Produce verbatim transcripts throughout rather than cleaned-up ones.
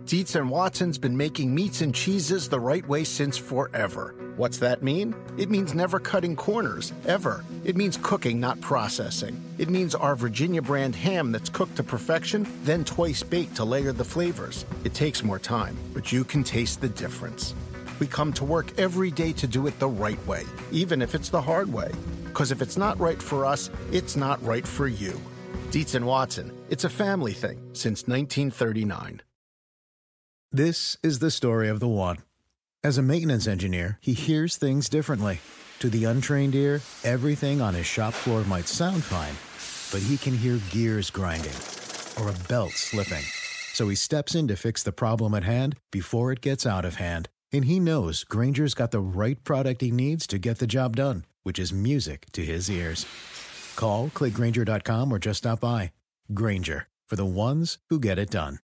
Dietz and Watson's been making meats and cheeses the right way since forever. What's that mean? It means never cutting corners, ever. It means cooking, not processing. It means our Virginia brand ham that's cooked to perfection, then twice baked to layer the flavors. It takes more time, but you can taste the difference. We come to work every day to do it the right way, even if it's the hard way. Because if it's not right for us, it's not right for you. Dietz and Watson, it's a family thing since nineteen thirty-nine. This is the story of the one. As a maintenance engineer, he hears things differently. To the untrained ear, everything on his shop floor might sound fine, but he can hear gears grinding or a belt slipping. So he steps in to fix the problem at hand before it gets out of hand. And he knows Grainger's got the right product he needs to get the job done, which is music to his ears. Call, click Grainger dot com, or just stop by. Grainger, for the ones who get it done.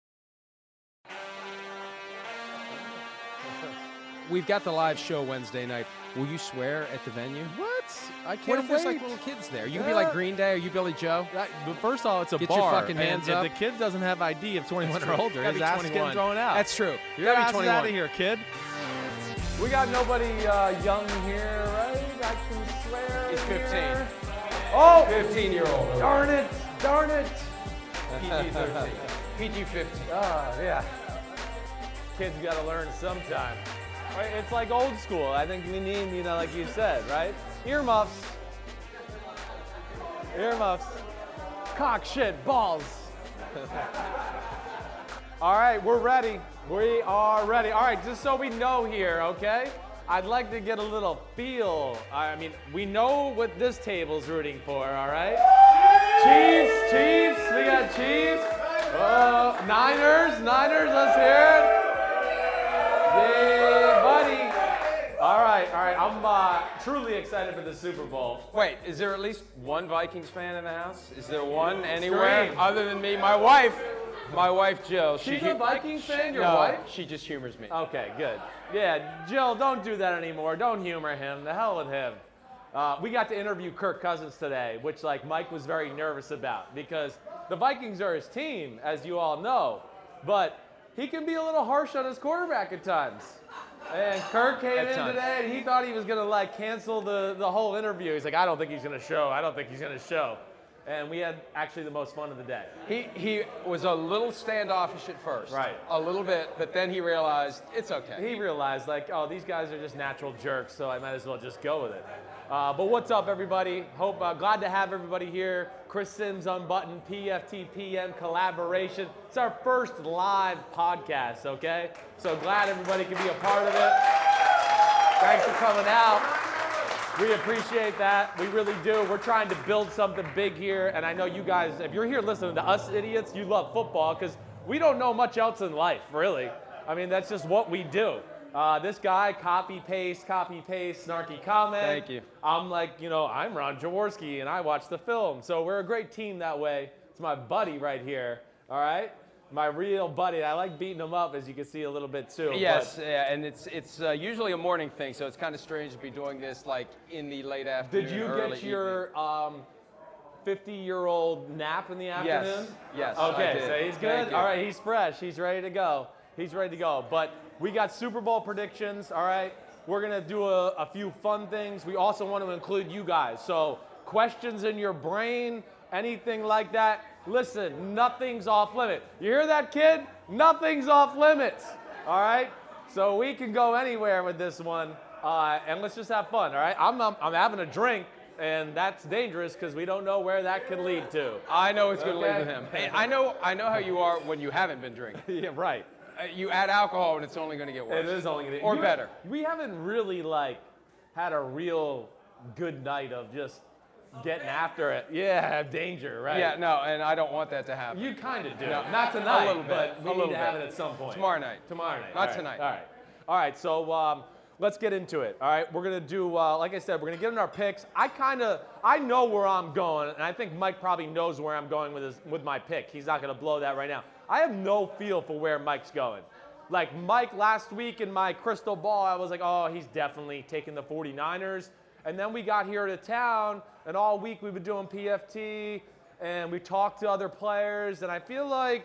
We've got the live show Wednesday night. Will you swear at the venue? What? I can't What if there's wait. like little kids there? You can be like Green Day. Are you Billy Joe? That- but first of all, it's a Get bar. your fucking hands and up. If the kid doesn't have I D of twenty-one or older, Gotta his be ass is twenty-one. getting thrown out. That's true. Your Gotta be ass is twenty-one. out of here, kid. We got nobody uh, young here, right? I can swear. He's fifteen. here. Oh, fifteen-year-old. darn it, darn it. P G thirteen. P G fifteen. Ah, yeah. Kids got to learn sometime. Right? It's like old school. I think we need, you know, like you said, right? Earmuffs. Earmuffs. Cock, shit, balls. All right, we're ready. We are ready. All right, just so we know here, okay? I'd like to get a little feel. I mean, we know what this table's rooting for, all right? Chiefs, Chiefs, we got Chiefs. Uh, Niners, Niners, let's hear it. Yeah, buddy. All right, all right. I'm uh, truly excited for the Super Bowl. Wait, is there at least one Vikings fan in the house? Is there one anywhere Scream. other than me? My wife, my wife Jill. She's she, a Vikings fan, your no, wife? she just humors me. Okay, good. Yeah, Jill, don't do that anymore. Don't humor him. The hell with him. Uh, we got to interview Kirk Cousins today, which like Mike was very nervous about because the Vikings are his team, as you all know, but he can be a little harsh on his quarterback at times. And Kirk came At in times. today and he thought he was gonna like cancel the, the whole interview. He's like, I don't think he's gonna show. I don't think he's gonna show. And we had actually the most fun of the day. He he was a little standoffish at first. Right. A little bit, but then he realized it's okay. He realized like, oh, these guys are just natural jerks, so I might as well just go with it. Uh, but what's up, everybody? Hope uh, glad to have everybody here. Chris Sims Unbuttoned P F T P M collaboration. It's our first live podcast, okay? So glad everybody can be a part of it. Thanks for coming out. We appreciate that. We really do. We're trying to build something big here, and I know you guys, if you're here listening to us idiots, you love football because we don't know much else in life, really. I mean, that's just what we do. Uh, this guy, copy, paste, copy, paste, snarky comment. Thank you. I'm like, you know, I'm Ron Jaworski, and I watch the film. So we're a great team that way. It's my buddy right here, all right? My real buddy. I like beating him up, as you can see a little bit, too. Yes, but yeah, and it's it's uh, usually a morning thing, so it's kind of strange to be doing this like in the late afternoon. Did you early get your um, fifty-year-old nap in the afternoon? Yes, I Okay, did. so he's Thank good. you. All right, he's fresh. He's ready to go. He's ready to go. But we got Super Bowl predictions. All right, we're gonna do a, a few fun things. We also want to include you guys. So questions in your brain, anything like that. Listen, nothing's off limit. You hear that, kid? Nothing's off limits. All right. So we can go anywhere with this one, uh, and let's just have fun. All right. I'm I'm, I'm having a drink. And that's dangerous because we don't know where that could lead to. I know it's going to Okay. lead with him. Hey, I know I know how you are when you haven't been drinking. Yeah, right. Uh, you add alcohol and it's only going to get worse. It is only gonna Or you- better. We haven't really like had a real good night of just getting after it. Yeah, danger, right? Yeah, no, and I don't want that to happen. You kind of do. No, Not tonight, a little bit, but we a need little to have bit. it at some point. Tomorrow night. Tomorrow night. Not All right. tonight. All right. All right. So um, let's get into it. All right. We're gonna do, uh, like I said, we're gonna get in our picks. I kind of, I know where I'm going, and I think Mike probably knows where I'm going with his, with my pick. He's not gonna blow that right now. I have no feel for where Mike's going. Like Mike last week in my crystal ball, I was like, oh, he's definitely taking the forty-niners. And then we got here to town, and all week we've been doing P F T, and we talked to other players, and I feel like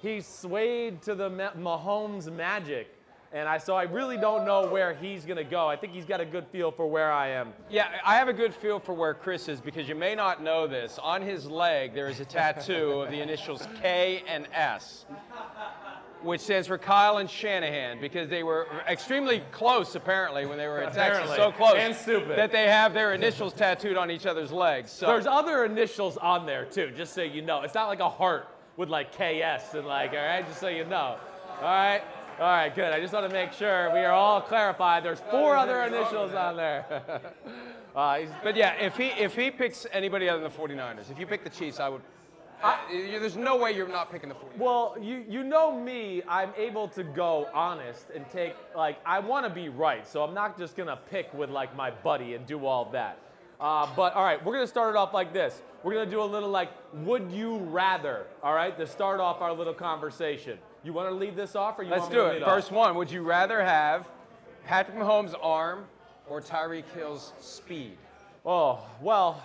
he's swayed to the Mahomes magic. And I, so I really don't know where he's going to go. I think he's got a good feel for where I am. Yeah, I have a good feel for where Chris is because you may not know this. On his leg, there is a tattoo of the initials K and S, which stands for Kyle and Shanahan because they were extremely close, apparently, when they were in Texas. So close and stupid. that they have their initials tattooed on each other's legs. So. There's other initials on there, too, just so you know. It's not like a heart with, like, K S and, like, all right, just so you know. All right? All right, good. I just want to make sure we are all clarified. There's four other initials on there. uh, but yeah, if he if he picks anybody other than the forty-niners, if you pick the Chiefs, I would. Uh, there's no way you're not picking the forty-niners. Well, you you know me, I'm able to go honest and take, like, I want to be right, so I'm not just going to pick with, like, my buddy and do all that. Uh, but, all right, we're going to start it off like this. We're going to do a little, like, would you rather, all right, to start off our little conversation. You want to lead this off, or you Let's want do me to it. lead First off? one. Would you rather have Patrick Mahomes' arm or Tyreek Hill's speed? Oh, well,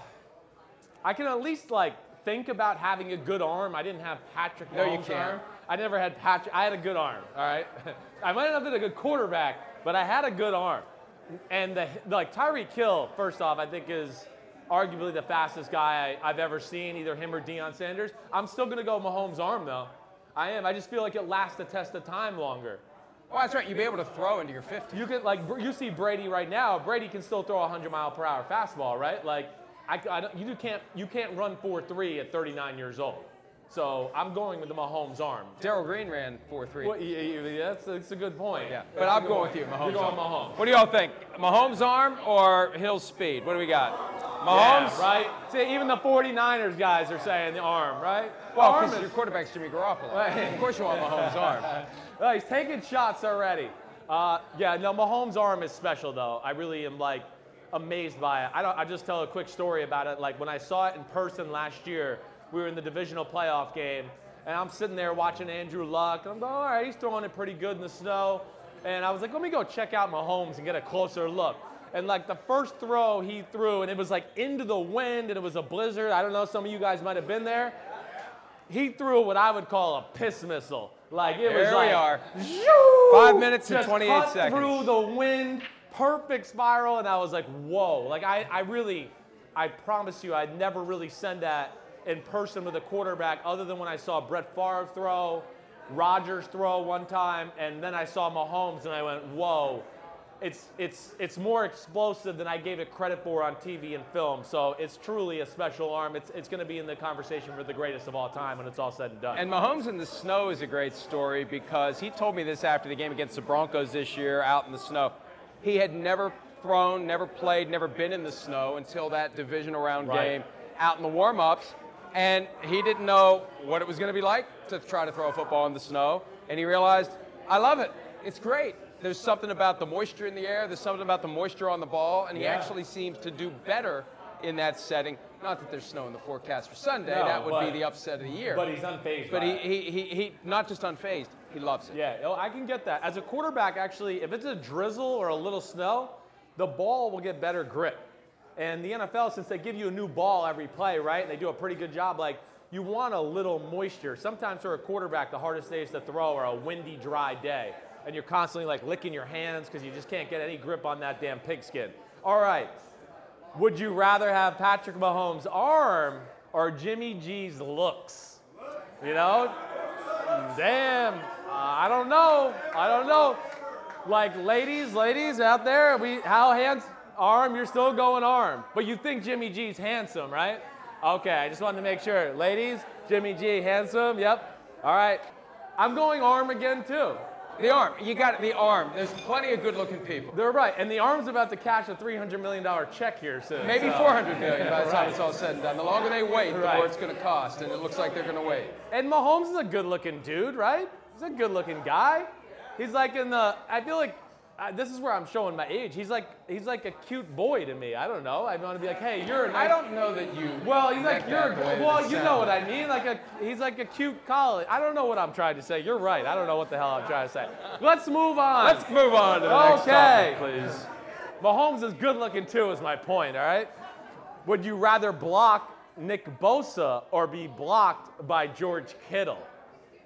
I can at least, like, think about having a good arm. I didn't have Patrick Mahomes' No, you can't. arm. I never had Patrick. I had a good arm, all right? I might not have been a good quarterback, but I had a good arm. And, the like, Tyreek Hill, first off, I think is arguably the fastest guy I, I've ever seen, either him or Deion Sanders. I'm still going to go Mahomes' arm, though. I am. I just feel like it lasts the test of time longer. Oh, that's right. You'd be able to throw into your fifties. You can, like, you see Brady right now. Brady can still throw a hundred mile per hour fastball, right? Like, I, I don't, you can't, you can't run four three at thirty-nine years old. So I'm going with the Mahomes arm. Darryl Green ran four three. Well, yeah, yeah, that's, that's a good point. Yeah, but I'm going with you, Mahomes. You're going arm. Mahomes. What do y'all think? Mahomes arm or Hill's speed? What do we got? Mahomes, yeah, right? See, even the forty-niners guys are saying the arm, right? Well, arm because is, your quarterback's Jimmy Garoppolo. Right. Of course you want Mahomes' arm. Well, he's taking shots already. Uh, yeah, no, Mahomes' arm is special, though. I really am, like, amazed by it. I don't. I just tell a quick story about it. Like, when I saw it in person last year, we were in the divisional playoff game, and I'm sitting there watching Andrew Luck, and I'm going, all right, he's throwing it pretty good in the snow. And I was like, let me go check out Mahomes and get a closer look. And, like, the first throw he threw, and it was, like, into the wind, and it was a blizzard. I don't know, some of you guys might have been there. He threw what I would call a piss missile. Like, it There was like, we are. Shoo! Five minutes and Just twenty-eight cut seconds. through the wind, perfect spiral, and I was like, whoa. Like, I, I really, I promise you, I'd never really seen that in person with a quarterback other than when I saw Brett Favre throw, Rodgers throw one time, and then I saw Mahomes, and I went, whoa. It's, it's, it's more explosive than I gave it credit for on T V and film, so it's truly a special arm. It's, it's going to be in the conversation for the greatest of all time when it's all said and done. And Mahomes in the snow is a great story because he told me this after the game against the Broncos this year out in the snow. He had never thrown, never played, never been in the snow until that divisional round Right. game out in the warm-ups, and he didn't know what it was going to be like to try to throw a football in the snow, and he realized, I love it. It's great. There's something about the moisture in the air. There's something about the moisture on the ball, and he Yeah. actually seems to do better in that setting. Not that there's snow in the forecast for Sunday. No, that would but- be the upset of the year. But he's unfazed But by he, it. he, he, he, not just unfazed, he loves it. Yeah, oh, I can get that. As a quarterback, actually, if it's a drizzle or a little snow, the ball will get better grip. And the N F L, since they give you a new ball every play, right, and they do a pretty good job, like, you want a little moisture. Sometimes for a quarterback, the hardest days to throw are a windy, dry day. And you're constantly, like, licking your hands because you just can't get any grip on that damn pigskin. All right. Would you rather have Patrick Mahomes' arm or Jimmy G's looks? You know? Damn. Uh, I don't know. I don't know. Like, ladies, ladies out there, we how handsome arm? You're still going arm. But you think Jimmy G's handsome, right? Okay, I just wanted to make sure. Ladies, Jimmy G, handsome? Yep. All right. I'm going arm again, too. The arm. You got it, the arm. There's plenty of good-looking people. They're right. And the arm's about to cash a three hundred million dollars check here soon. Maybe so. four hundred million by the time Right. it's all said and done. The longer they wait, the Right. more it's going to cost, and it looks like they're going to wait. And Mahomes is a good-looking dude, right? He's a good-looking guy. He's like in the. I feel like uh, this is where I'm showing my age. He's like he's like a cute boy to me. I don't know. I want to be like, hey, you're a nice. I don't know that you. Well, he's like met you're. that way Well, to you know sound. what I mean. Like a he's like a cute college. I don't know what I'm trying to say. You're right. I don't know what the hell I'm trying to say. Let's move on. Let's move on to the next Okay. topic, please. Mahomes is good-looking too, is my point. All right. Would you rather block Nick Bosa or be blocked by George Kittle?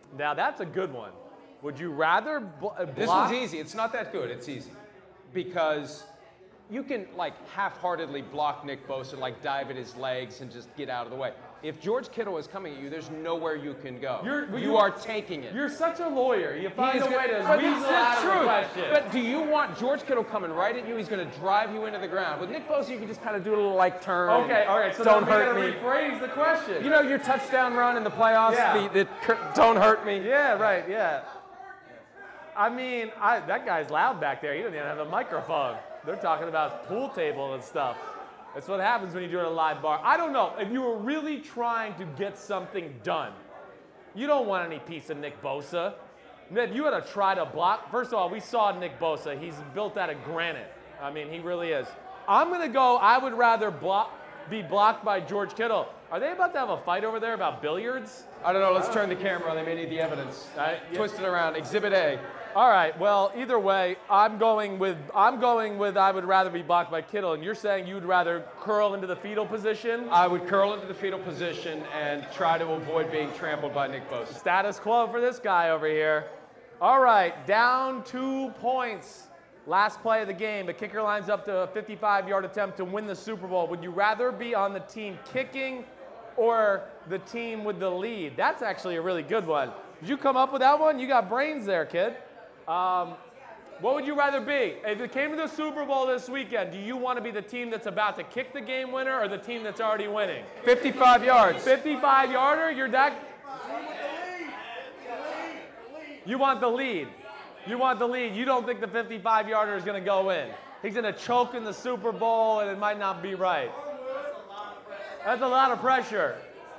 Now that's a good one. Would you rather bl- block? This one's easy. It's not that good. It's easy. Because you can, like, half-heartedly block Nick Bosa, like, dive at his legs and just get out of the way. If George Kittle is coming at you, there's nowhere you can go. You're, you, you are taking it. You're such a lawyer. You find He's a way gonna- to but weasel it's the out of the truth. question. But do you want George Kittle coming right at you? He's going to drive you into the ground. With Nick Bosa, you can just kind of do a little, like, turn. Okay, all right. So don't then we hurt gotta me. rephrase the question. You know your touchdown run in the playoffs? Yeah. The, the cur- don't hurt me? Yeah, right, yeah. I mean, I, that guy's loud back there. He doesn't even have a microphone. They're talking about pool table and stuff. That's what happens when you do it at a live bar. I don't know. If you were really trying to get something done, you don't want any piece of Nick Bosa. If you had to try to block, first of all, we saw Nick Bosa. He's built out of granite. I mean, he really is. I'm going to go, I would rather block, be blocked by George Kittle. Are they about to have a fight over there about billiards? I don't know. Let's turn the camera on. They may need the evidence. I- yeah. Twist it around. Exhibit A. All right. Well, either way, I'm going with I'm going with I would rather be blocked by Kittle, and you're saying you'd rather curl into the fetal position. I would curl into the fetal position and try to avoid being trampled by Nick Bosa. Status quo for this guy over here. All right, down two points. Last play of the game. The kicker lines up to a fifty-five-yard attempt to win the Super Bowl. Would you rather be on the team kicking or the team with the lead? That's actually a really good one. Did you come up with that one? You got brains there, kid. Um, what would you rather be? If it came to the Super Bowl this weekend, do you want to be the team that's about to kick the game winner or the team that's already winning? fifty-five yards. fifty-five-yarder? You're that... You want the lead. You want the lead. You don't think the fifty-five-yarder is going to go in. He's going to choke in the Super Bowl, and it might not be right. That's a lot of pressure.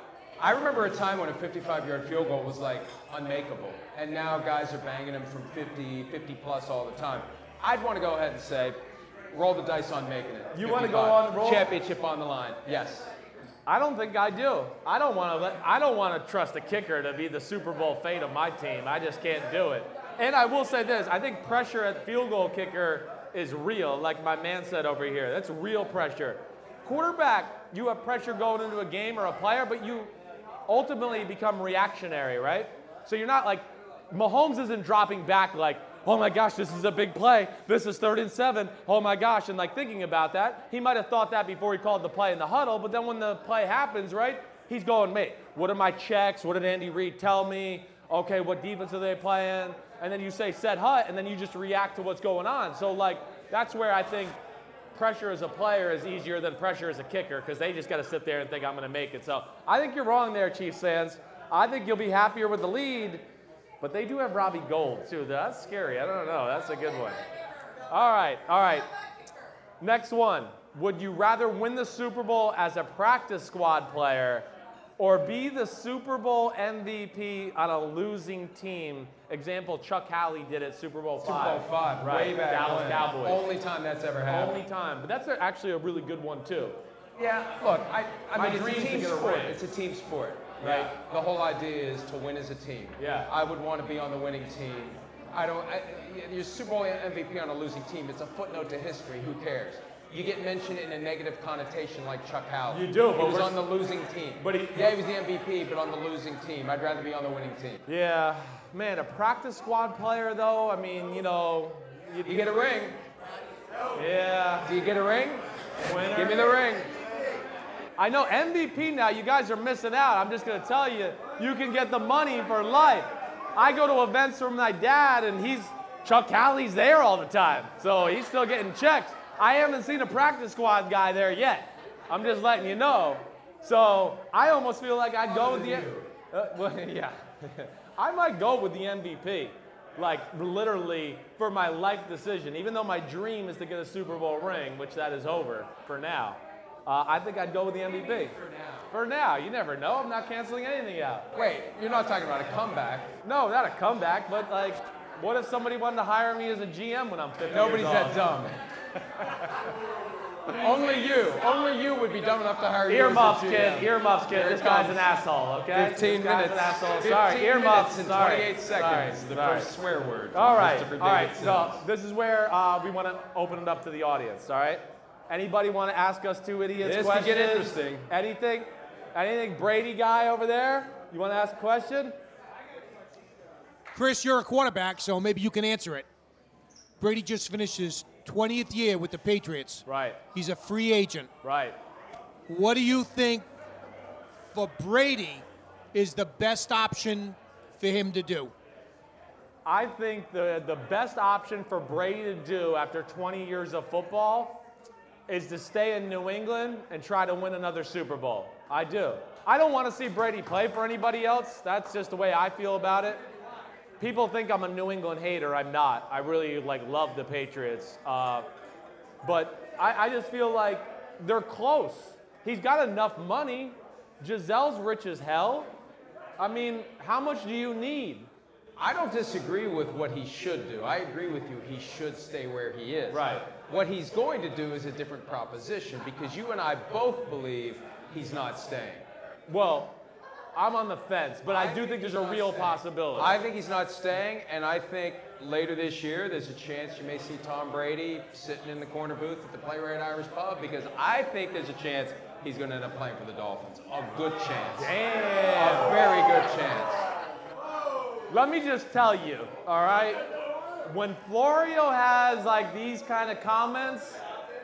I remember a time when a fifty-five-yard field goal was like unmakeable, and now guys are banging them from fifty, fifty plus all the time. I'd want to go ahead and say, roll the dice on making it. You want to go fifty-five. on the roll? Championship on the line. Yes. I don't think I do. I don't want to let. I don't want to trust a kicker to be the Super Bowl fate of my team. I just can't do it. And I will say this: I think pressure at field goal kicker is real, like my man said over here. That's real pressure. Quarterback, you have pressure going into a game or a player, but you ultimately become reactionary, right? So you're not like, Mahomes isn't dropping back like, oh my gosh, this is a big play. This is third and seven. Oh my gosh. And like thinking about that, he might have thought that before he called the play in the huddle, but then when the play happens, right, he's going, mate, what are my checks? What did Andy Reid tell me? Okay, what defense are they playing? And then you say set hut, and then you just react to what's going on. So like, that's where I think pressure as a player is easier than pressure as a kicker, because they just got to sit there and think I'm going to make it. So I think you're wrong there, Chiefs fans. I think you'll be happier with the lead, but they do have Robbie Gould too. That's scary. I don't know. That's a good one. All right, all right. Next one. Would you rather win the Super Bowl as a practice squad player or be the Super Bowl M V P on a losing team? Example, Chuck Howley did it Super Bowl five. Super Bowl five, right. way back Dallas when. Cowboys. Only time that's ever happened. Only time. But that's a, actually a really good one too. Yeah, look, I, I My mean, it's a dream's to team get a sport. ring. It's a team sport, Yeah. right? The whole idea is to win as a team. Yeah. I would want to be on the winning team. I don't, I, you're Super Bowl M V P on a losing team. It's a footnote to history. Who cares? You get mentioned in a negative connotation like Chuck Howley. You do, He but was we're- on the losing team. But he- yeah, he was the M V P, but on the losing team. I'd rather be on the winning team. Yeah, man, a practice squad player though, I mean, you know. You get a ring. Yeah. Do you get a ring? Winner. Give me the ring. I know M V P now, you guys are missing out. I'm just going to tell you, you can get the money for life. I go to events for my dad, and he's, Chuck Howley's there all the time. So he's still getting checks. I haven't seen a practice squad guy there yet. I'm just letting you know. So I almost feel like I'd go with the, uh, well, yeah. I might go with the M V P, like literally for my life decision. Even though my dream is to get a Super Bowl ring, which that is over for now. Uh, I think I'd go with the M V P. For now. For now. You never know. I'm not canceling anything out. Wait, you're not talking about a comeback. No, not a comeback, but like, what if somebody wanted to hire me as a G M when I'm fifty Nobody's years old? that dumb. Only you. Only you would be dumb enough to hire you. Earmuffs, as a kid. G M. Earmuffs, kid. Here This it guy's comes. an asshole, okay? fifteen this guy's minutes. an asshole. fifteen Sorry, earmuffs. minutes and Sorry. twenty-eight seconds. Sorry. The Sorry. first swear word. All from right, Christopher all right. David So Sims. this is where uh, we want to open it up to the audience. All right. Anybody want to ask us two idiots This could questions? get interesting. Anything? Anything? Brady guy over there? You want to ask a question? Chris, you're a quarterback, so maybe you can answer it. Brady just finished his twentieth year with the Patriots. Right. He's a free agent. Right. What do you think for Brady is the best option for him to do? I think the, the best option for Brady to do after twenty years of football is to stay in New England and try to win another Super Bowl. I do. I don't want to see Brady play for anybody else. That's just the way I feel about it. People think I'm a New England hater. I'm not. I really like love the Patriots. Uh, but I, I just feel like they're close. He's got enough money. Gisele's rich as hell. I mean, how much do you need? I don't disagree with what he should do. I agree with you. He should stay where he is. Right. What he's going to do is a different proposition because you and I both believe he's not staying. Well, I'm on the fence, but I, I do think there's a real staying. possibility. I think he's not staying, and I think later this year there's a chance you may see Tom Brady sitting in the corner booth at the Playwright Irish Pub because I think there's a chance he's going to end up playing for the Dolphins. A good chance. Damn. A very good chance. Let me just tell you, all right? When Florio has like these kind of comments,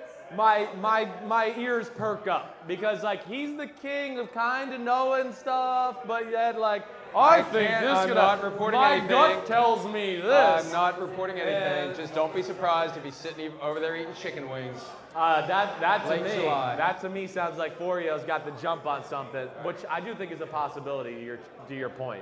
my my my ears perk up because like he's the king of kind of knowing stuff, but yet like I, I think can't- this I'm gonna, not reporting my anything. gut tells me this. I'm not reporting anything. And- Just don't be surprised if he's sitting over there eating chicken wings. Uh, that that to Late me, July. that to me sounds like Florio's got the jump on something, which I do think is a possibility. To your to your point,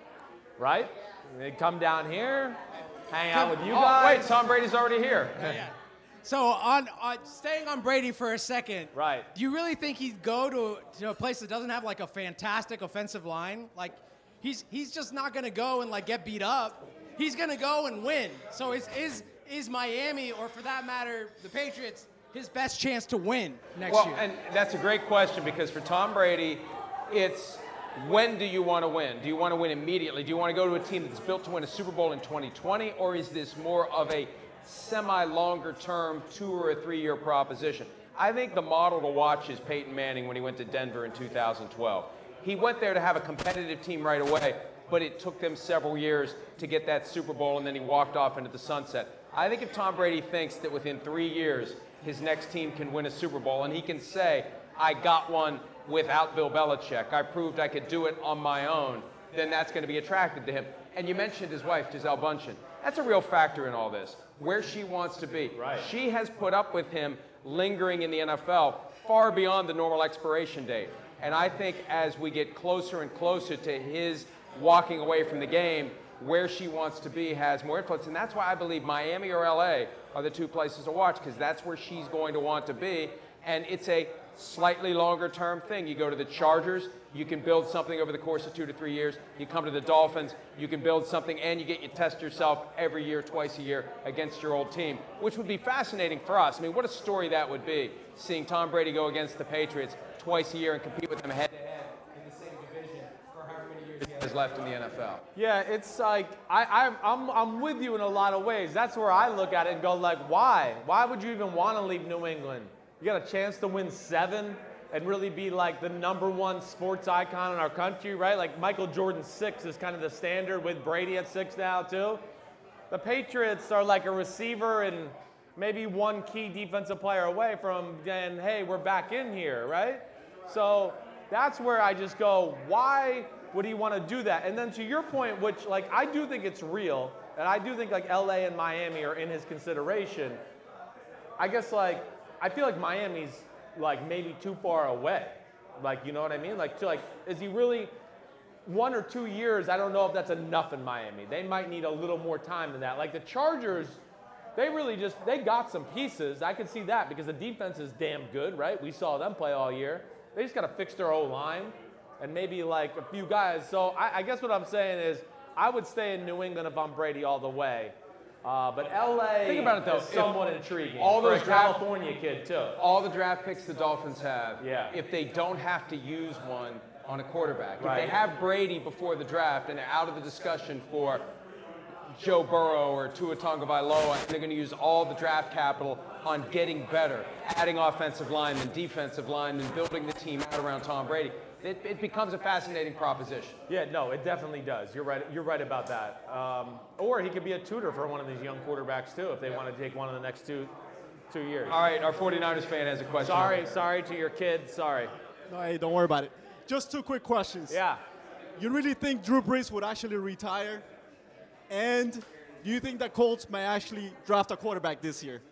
right? They come down here, hang out with you Oh, guys. wait, Tom Brady's already here. Yeah. So on, on staying on Brady for a second, Right. do you really think he'd go to, to a place that doesn't have like a fantastic offensive line? Like, he's he's just not gonna go and like get beat up. He's gonna go and win. So is is is Miami, or for that matter, the Patriots, his best chance to win next Well, year? and that's a great question because for Tom Brady, it's when do you want to win? Do you want to win immediately? Do you want to go to a team that's built to win a Super Bowl in twenty twenty, or is this more of a semi-longer term two or a three-year proposition? I think the model to watch is Peyton Manning when he went to Denver in two thousand twelve. He went there to have a competitive team right away, but it took them several years to get that Super Bowl, and then he walked off into the sunset. I think if Tom Brady thinks that within three years his next team can win a Super Bowl, and he can say, I got one without Bill Belichick, I proved I could do it on my own, then that's going to be attractive to him. And you mentioned his wife, Gisele Bündchen. That's a real factor in all this, where she wants to be. Right. She has put up with him lingering in the N F L far beyond the normal expiration date. And I think as we get closer and closer to his walking away from the game, where she wants to be has more influence. And that's why I believe Miami or L A are the two places to watch, because that's where she's going to want to be. And it's a slightly longer term thing. You go to the Chargers, you can build something over the course of two to three years. You come to the Dolphins, you can build something, and you get you test yourself every year, twice a year against your old team, which would be fascinating for us. I mean, what a story that would be, seeing Tom Brady go against the Patriots twice a year and compete with them head to head in the same division for however many years he has left in the N F L. Yeah, it's like I, I, I'm, I'm with you in a lot of ways. That's where I look at it and go like, why? Why would you even want to leave New England? You got a chance to win seven and really be like the number one sports icon in our country, right? Like Michael Jordan's six is kind of the standard with Brady at six now too. The Patriots are like a receiver and maybe one key defensive player away from saying, hey, we're back in here, right? So that's where I just go, why would he want to do that? And then to your point, which like I do think it's real, and I do think like L A and Miami are in his consideration. I guess like, I feel like Miami's like maybe too far away. Like, you know what I mean? Like, to like, is he really one or two years? I don't know if that's enough in Miami. They might need a little more time than that. Like the Chargers, they really just, they got some pieces. I can see that because the defense is damn good, right? We saw them play all year. They just got to fix their O-line and maybe like a few guys. So I, I guess what I'm saying is I would stay in New England if I'm Brady all the way. Uh, but L A Think about it, though. is somewhat If intriguing. all for those a draft- California kid too. All the draft picks the Dolphins have, Yeah. if they don't have to use one on a quarterback. Right. If they have Brady before the draft and they're out of the discussion for Joe Burrow or Tua Tagovailoa, and they're going to use all the draft capital on getting better, adding offensive linemen, defensive linemen, building the team out around Tom Brady. It, it becomes a fascinating proposition. Yeah, no, it definitely does. You're right. You're right about that. Um, or he could be a tutor for one of these young quarterbacks too, if they want to take one in the next two two years. All right, our forty-niners fan has a question. Sorry, sorry to your kid. Sorry. No, hey, don't worry about it. Just two quick questions. Yeah. You really think Drew Brees would actually retire? And do you think that Colts may actually draft a quarterback this year?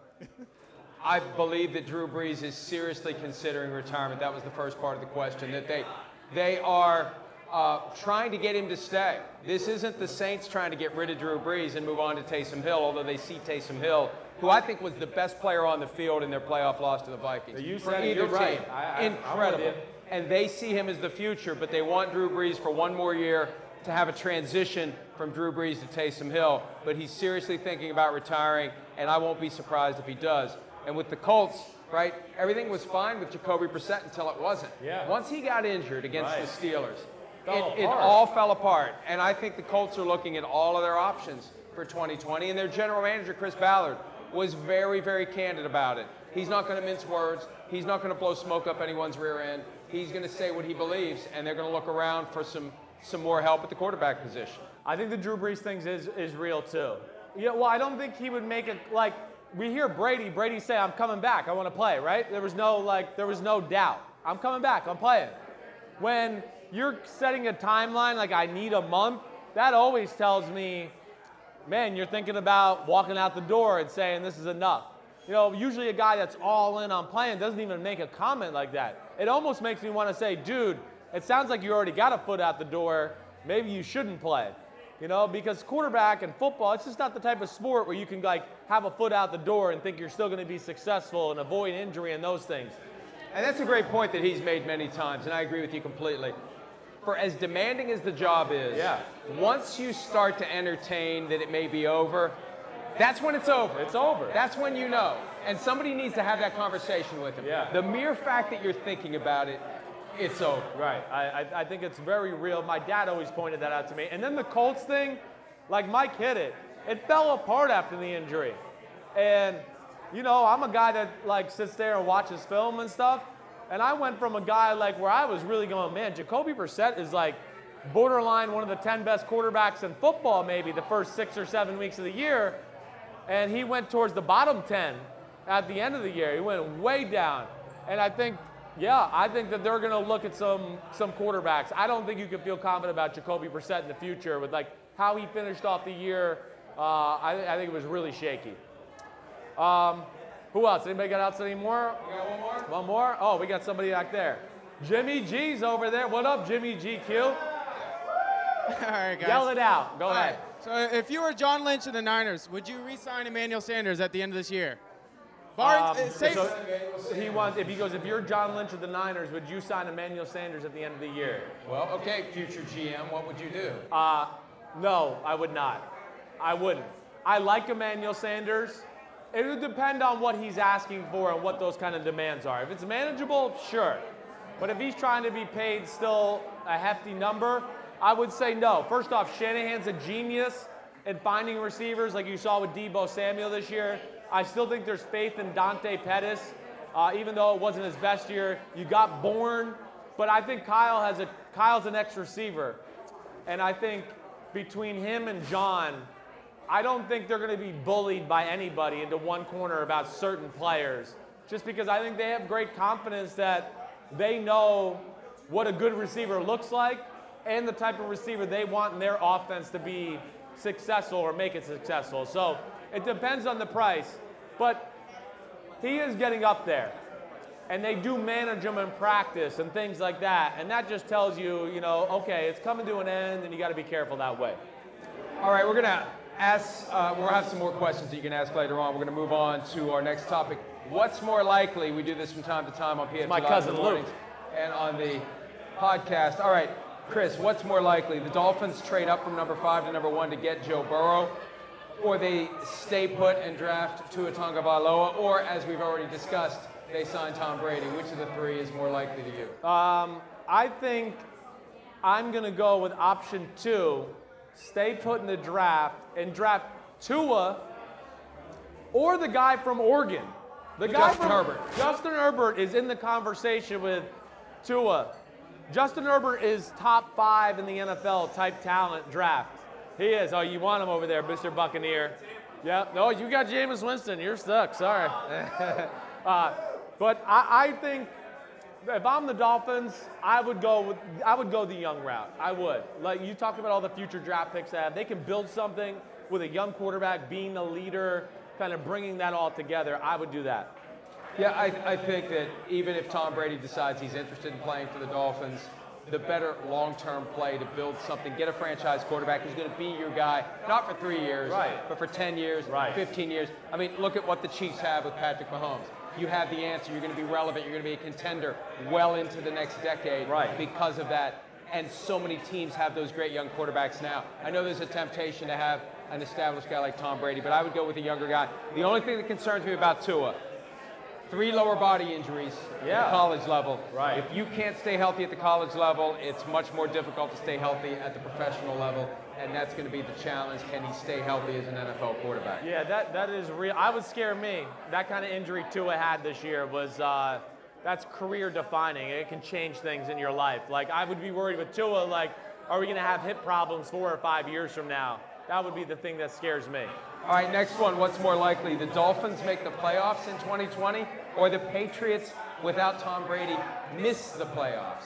I believe that Drew Brees is seriously considering retirement. That was the first part of the question, that they, they are uh, trying to get him to stay. This isn't the Saints trying to get rid of Drew Brees and move on to Taysom Hill, although they see Taysom Hill, who I think was the best player on the field in their playoff loss to the Vikings. You For said it, either you're right. team. I, I, Incredible. And they see him as the future, but they want Drew Brees for one more year to have a transition from Drew Brees to Taysom Hill. But he's seriously thinking about retiring, and I won't be surprised if he does. And with the Colts, right, everything was fine with Jacoby Brissett until it wasn't. Yeah. Once he got injured against Right. the Steelers, Fell it, it apart. all fell apart. And I think the Colts are looking at all of their options for twenty twenty. And their general manager, Chris Ballard, was very, very candid about it. He's not going to mince words. He's not going to blow smoke up anyone's rear end. He's going to say what he believes, and they're going to look around for some, some more help at the quarterback position. I think the Drew Brees thing is, is real too. Yeah, well, I don't think he would make it like we hear Brady. Brady say, "I'm coming back. I want to play." Right? There was no like, there was no doubt. I'm coming back. I'm playing. When you're setting a timeline like I need a month, that always tells me, man, you're thinking about walking out the door and saying this is enough. You know, usually a guy that's all in on playing doesn't even make a comment like that. It almost makes me want to say, dude, it sounds like you already got a foot out the door. Maybe you shouldn't play. You know, because quarterback and football, it's just not the type of sport where you can like have a foot out the door and think you're still going to be successful and avoid injury and those things. And that's a great point that he's made many times, and I agree with you completely. For as demanding as the job is, Yeah. once you start to entertain that it may be over, that's when it's over. It's over. That's when you know. And somebody needs to have that conversation with him. Yeah. The mere fact that you're thinking about it, it's over. Right. I, I, I think it's very real. My dad always pointed that out to me. And then the Colts thing, like Mike hit it, it fell apart after the injury. And, you know, I'm a guy that like sits there and watches film and stuff. And I went from a guy like where I was really going, man, Jacoby Brissett is like borderline one of the ten best quarterbacks in football maybe the first six or seven weeks of the year. And he went towards the bottom ten at the end of the year. He went way down. And I think, yeah, I think that they're going to look at some some quarterbacks. I don't think you can feel confident about Jacoby Brissett in the future with like how he finished off the year. Uh, I, I think it was really shaky. Um, who else? Anybody got outside anymore? You got one more? One more? Oh, we got somebody back there. Jimmy G's over there. What up, Jimmy G Q? All right, guys. Yell it out. Go All ahead. right. So if you were John Lynch of the Niners, would you re-sign Emmanuel Sanders at the end of this year? Barring, Um, uh, say- so he wants. If he goes, if you're John Lynch of the Niners, would you sign Emmanuel Sanders at the end of the year? Well, okay, future G M, what would you do? Uh, no, I would not. I wouldn't. I like Emmanuel Sanders. It would depend on what he's asking for and what those kind of demands are. If it's manageable, sure. But if he's trying to be paid still a hefty number, I would say no. First off, Shanahan's a genius in finding receivers like you saw with Deebo Samuel this year. I still think there's faith in Dante Pettis, uh, even though it wasn't his best year. You got Bourne, but I think Kyle has a Kyle's an ex-receiver. And I think between him and John, I don't think they're going to be bullied by anybody into one corner about certain players, just because I think they have great confidence that they know what a good receiver looks like and the type of receiver they want in their offense to be successful or make it successful. So it depends on the price, but he is getting up there. And they do manage him in practice and things like that. And that just tells you, you know, okay, it's coming to an end and you got to be careful that way. All right, we're going to ask, uh, we'll have some more questions that you can ask later on. We're going to move on to our next topic. What's more likely? We do this from time to time on P F T My Live cousin in the mornings Luke. and on the podcast. All right, Chris, what's more likely? The Dolphins trade up from number five to number one to get Joe Burrow, or they stay put and draft Tua Tagovailoa, or as we've already discussed, they sign Tom Brady. Which of the three is more likely to you? Um, I think I'm going to go with option two, stay put in the draft and draft Tua or the guy from Oregon. The guy Justin from Herbert. Justin Herbert is in the conversation with Tua. Justin Herbert is top five in the N F L type talent draft. He is. Oh, you want him over there, Mister Buccaneer. Yep. No, you got Jameis Winston. You're stuck. Sorry. uh, but I, I think if I'm the Dolphins, I would go with I would go the young route. I would. Like you talked about all the future draft picks they have. They can build something with a young quarterback being the leader, kind of bringing that all together. I would do that. Yeah, I, I think that even if Tom Brady decides he's interested in playing for the Dolphins, the better long-term play to build something, get a franchise quarterback who's going to be your guy, not for three years, right. but for ten years, right. fifteen years. I mean, look at what the Chiefs have with Patrick Mahomes. You have the answer. You're going to be relevant. You're going to be a contender well into the next decade right. because of that. And so many teams have those great young quarterbacks now. I know there's a temptation to have an established guy like Tom Brady, but I would go with a younger guy. The only thing that concerns me about Tua, three lower body injuries yeah. at the college level. Right. If you can't stay healthy at the college level, it's much more difficult to stay healthy at the professional level, and that's going to be the challenge. Can he stay healthy as an N F L quarterback? Yeah, that, that is real. I would scare me. That kind of injury Tua had this year was uh, that's career defining. It can change things in your life. Like I would be worried with Tua, like, are we going to have hip problems four or five years from now? That would be the thing that scares me. All right, next one. What's more likely, the Dolphins make the playoffs in twenty twenty, or the Patriots, without Tom Brady, miss the playoffs?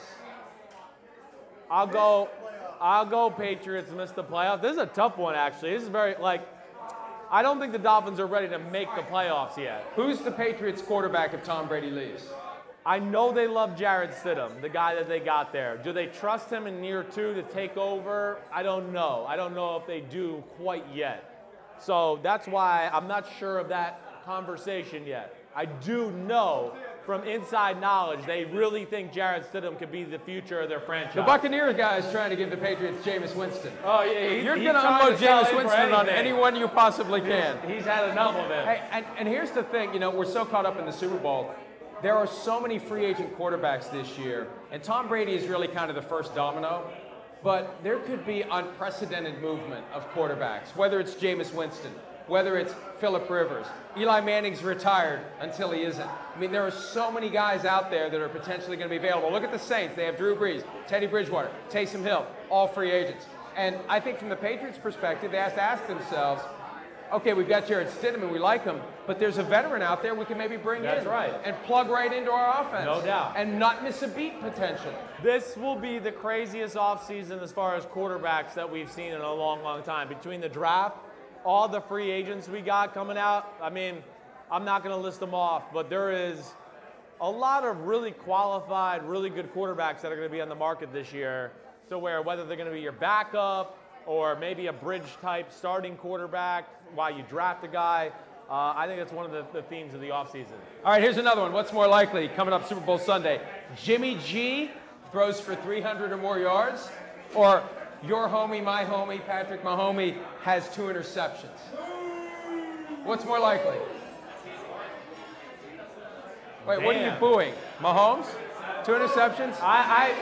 I'll go. I'll go. Patriots miss the playoffs. This is a tough one, actually. This is very like. I don't think the Dolphins are ready to make the playoffs yet. Who's the Patriots quarterback if Tom Brady leaves? I know they love Jarrett Stidham, the guy that they got there. Do they trust him in year two to take over? I don't know. I don't know if they do quite yet. So that's why I'm not sure of that conversation yet. I do know from inside knowledge they really think Jarrett Stidham could be the future of their franchise. The Buccaneers guy is trying to give the Patriots Jameis Winston. Oh, yeah. He's, You're he's going to unload to Jameis Winston on anyone you possibly can. He's, he's had enough of it. Hey, and, and here's the thing, you know, we're so caught up in the Super Bowl. There are so many free agent quarterbacks this year, and Tom Brady is really kind of the first domino, but there could be unprecedented movement of quarterbacks, whether it's Jameis Winston, whether it's Phillip Rivers. Eli Manning's retired until he isn't. I mean, there are so many guys out there that are potentially going to be available. Look at the Saints. They have Drew Brees, Teddy Bridgewater, Taysom Hill, all free agents. And I think from the Patriots' perspective, they have to ask themselves, okay, we've got Jarrett Stidham and we like him, but there's a veteran out there we can maybe bring That's in right. and plug right into our offense. No doubt. And not miss a beat potentially. This will be the craziest offseason as far as quarterbacks that we've seen in a long, long time. Between the draft, all the free agents we got coming out, I mean, I'm not going to list them off, but there is a lot of really qualified, really good quarterbacks that are going to be on the market this year, to where whether they're going to be your backup or maybe a bridge-type starting quarterback while you draft a guy. Uh, I think that's one of the, the themes of the offseason. All right, here's another one. What's more likely coming up Super Bowl Sunday? Jimmy G throws for three hundred or more yards, or your homie, my homie, Patrick Mahomes has two interceptions? What's more likely? Wait, what are you Man. booing? Mahomes? Two interceptions? I,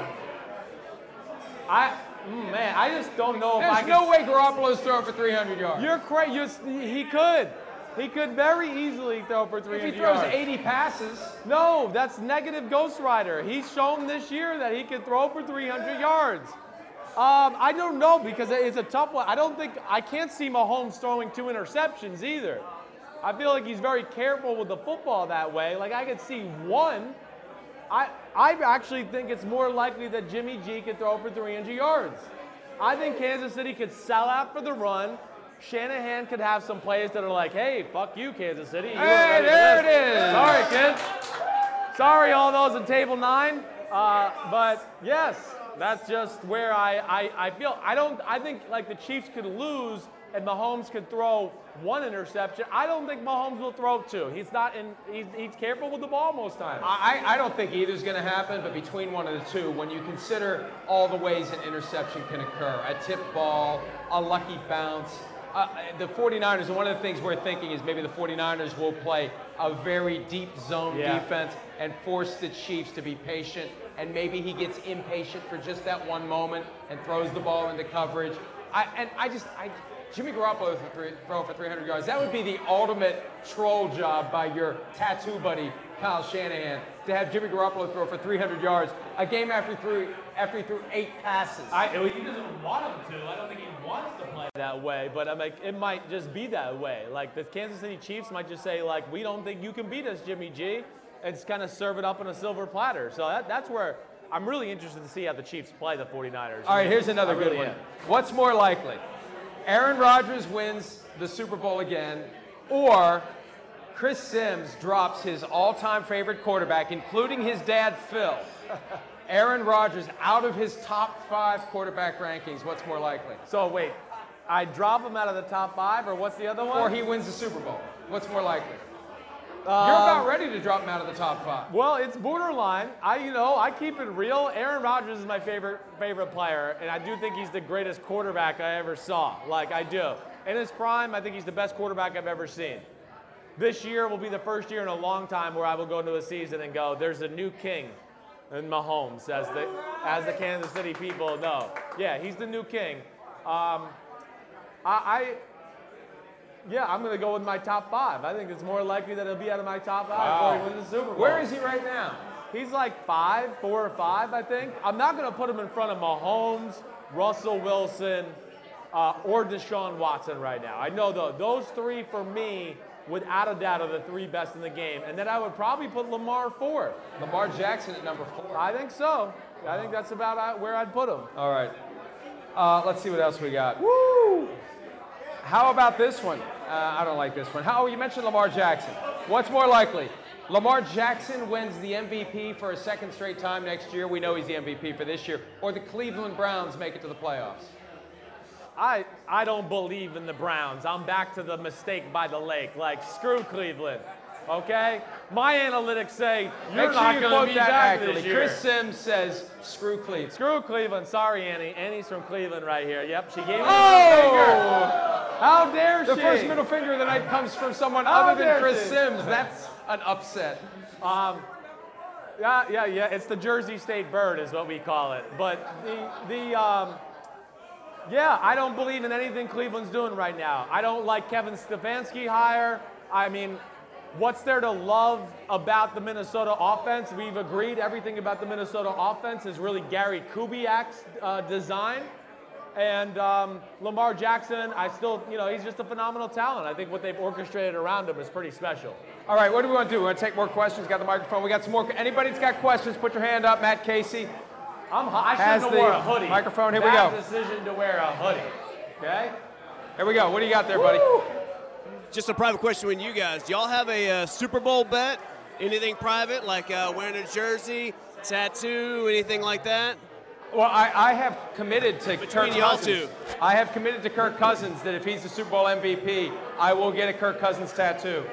I, I mm, man, I just don't know if I There's can. no way Garoppolo's throwing for three hundred yards. You're crazy. He could. He could very easily throw for three If hundred he throws yards. eighty passes. No, that's negative Ghost Rider. He's shown this year that he can throw for three hundred yards. Um, I don't know because it's a tough one. I don't think I can't see Mahomes throwing two interceptions either. I feel like he's very careful with the football that way. Like I could see one. I I actually think it's more likely that Jimmy G could throw for three hundred yards. I think Kansas City could sell out for the run. Shanahan could have some plays that are like, hey, fuck you, Kansas City. You Hey, there it is. Sorry, kids. Sorry, all those in table nine. Uh, but yes, that's just where I, I, I feel. I don't. I think like the Chiefs could lose and Mahomes could throw one interception. I don't think Mahomes will throw two. He's not in. He's, he's careful with the ball most times. I, I don't think either's going to happen, but between one of the two, when you consider all the ways an interception can occur, a tip ball, a lucky bounce, uh, the 49ers, and one of the things we're thinking is maybe the 49ers will play a very deep zone Yeah. defense and force the Chiefs to be patient, and maybe he gets impatient for just that one moment and throws the ball into coverage. I, and I just, I, Jimmy Garoppolo for three, throw for three hundred yards. That would be the ultimate troll job by your tattoo buddy, Kyle Shanahan, to have Jimmy Garoppolo throw for three hundred yards a game after he threw, after he threw eight passes. I, he doesn't want him to. I don't think he wants to play that way, but I'm like, it might just be that way. Like the Kansas City Chiefs might just say, like, we don't think you can beat us, Jimmy G, and just kind of serve it up on a silver platter. So that, that's where I'm really interested to see how the Chiefs play the forty-niners. All right, here's another I good really one. am. What's more likely? Aaron Rodgers wins the Super Bowl again, or Chris Sims drops his all-time favorite quarterback, including his dad, Phil, Aaron Rodgers, out of his top five quarterback rankings. What's more likely? So wait, I drop him out of the top five, or what's the other one? Or he wins the Super Bowl. What's more likely? Um, You're about ready to drop him out of the top five. Well, it's borderline. I, you know, I keep it real. Aaron Rodgers is my favorite favorite player, and I do think he's the greatest quarterback I ever saw. Like, I do. In his prime, I think he's the best quarterback I've ever seen. This year will be the first year in a long time where I will go into a season and go, there's a new king in Mahomes, as the, as the Kansas City people know. Yeah, he's the new king. Um, I... I Yeah, I'm going to go with my top five. I think it's more likely that he'll be out of my top five Wow. before he wins the Super Bowl. Where is he right now? He's like five, four or five, I think. I'm not going to put him in front of Mahomes, Russell Wilson, uh, or Deshaun Watson right now. I know though, those three for me, without a doubt, are the three best in the game. And then I would probably put Lamar fourth. Lamar Jackson at number four. I think so. I think that's about where I'd put him. All right. Uh, let's see what else we got. Woo! How about this one? Uh, I don't like this one. How, you mentioned Lamar Jackson. What's more likely? Lamar Jackson wins the M V P for a second straight time next year. We know he's the M V P for this year. Or the Cleveland Browns make it to the playoffs. I, I don't believe in the Browns. I'm back to the mistake by the lake. Like, screw Cleveland. Okay? My analytics say you're Make sure not you going to quote be that back accurately. this year. Chris Sims says, screw Cleveland. Screw Cleveland. Sorry, Annie. Annie's from Cleveland right here. Yep, she gave me Oh! the middle finger. How dare The she? first middle finger of the night comes from someone How other than dare Chris she? Sims. That's an upset. Um, yeah, yeah, yeah. It's the Jersey State bird is what we call it. But the, the um, yeah, I don't believe in anything Cleveland's doing right now. I don't like Kevin Stefanski hire. I mean, what's there to love about the Minnesota offense? We've agreed everything about the Minnesota offense is really Gary Kubiak's uh, design. And um, Lamar Jackson, I still, you know, he's just a phenomenal talent. I think what they've orchestrated around him is pretty special. All right, what do we want to do? We want to take more questions. Got the microphone. We got some more. Anybody that's got questions, put your hand up. Matt Casey. I'm, I Has shouldn't have the wore a hoodie. microphone. Here we Bad go. decision to wear a hoodie. Okay? Here we go. What do you got there, buddy? Just a private question with you guys. Do y'all have a uh, Super Bowl bet? Anything private, like uh, wearing a jersey, tattoo, anything like that? Well, I, I have committed to Between Kirk y'all Cousins. two. I have committed to Kirk Cousins that if he's the Super Bowl M V P, I will get a Kirk Cousins tattoo.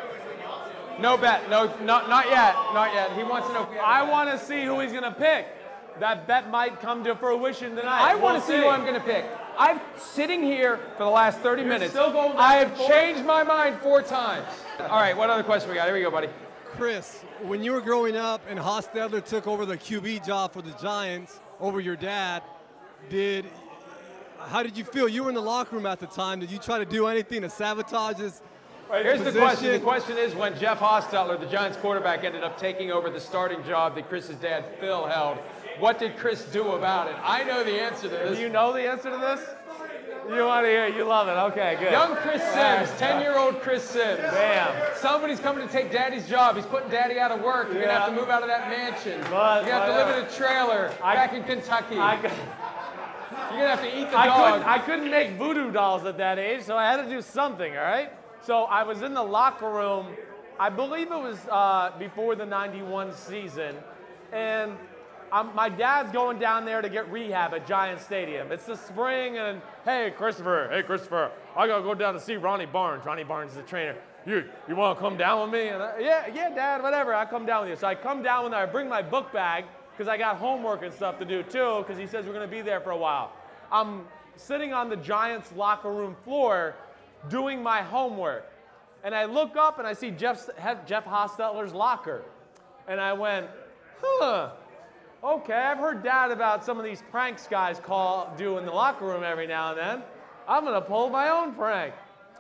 No bet. No, not, not yet. Not yet. He wants to know. I want to see who he's going to pick. That bet might come to fruition tonight. I want We'll to see who I'm going to pick. I'm sitting here for the last thirty You're minutes. still going back I and have forth? changed my mind four times. All right, what other question we got? Here we go, buddy. Chris, when you were growing up and Hostetler took over the Q B job for the Giants over your dad, did how did you feel? You were in the locker room at the time. Did you try to do anything to sabotage his Here's position? the question. The question is, when Jeff Hostetler, the Giants quarterback, ended up taking over the starting job that Chris's dad, Phil, held, what did Chris do about it? I know the answer to this. Do you know the answer to this? You want to hear it. You love it. Okay, good. Young Chris Sims, ten-year-old Chris Sims. Damn. Somebody's coming to take Daddy's job. He's putting Daddy out of work. You're Yeah. gonna have to move out of that mansion. But- You're gonna have to but, live in a trailer I- back in Kentucky. I, You're gonna have to eat the I dog. couldn't, I couldn't make voodoo dolls at that age, so I had to do something, all right? So I was in the locker room, I believe it was uh, before the ninety-one season, and I'm, my dad's going down there to get rehab at Giant Stadium. It's the spring, and hey, Christopher, hey, Christopher, I gotta go down to see Ronnie Barnes. Ronnie Barnes is the trainer. You, you wanna come down with me? And I, yeah, yeah, Dad, whatever, I'll come down with you. So I come down with her, I bring my book bag, because I got homework and stuff to do too, because he says we're gonna be there for a while. I'm sitting on the Giants locker room floor doing my homework. And I look up and I see Jeff, Jeff Hostetler's locker. And I went, huh, okay, I've heard Dad about some of these pranks guys call do in the locker room every now and then. I'm gonna pull my own prank.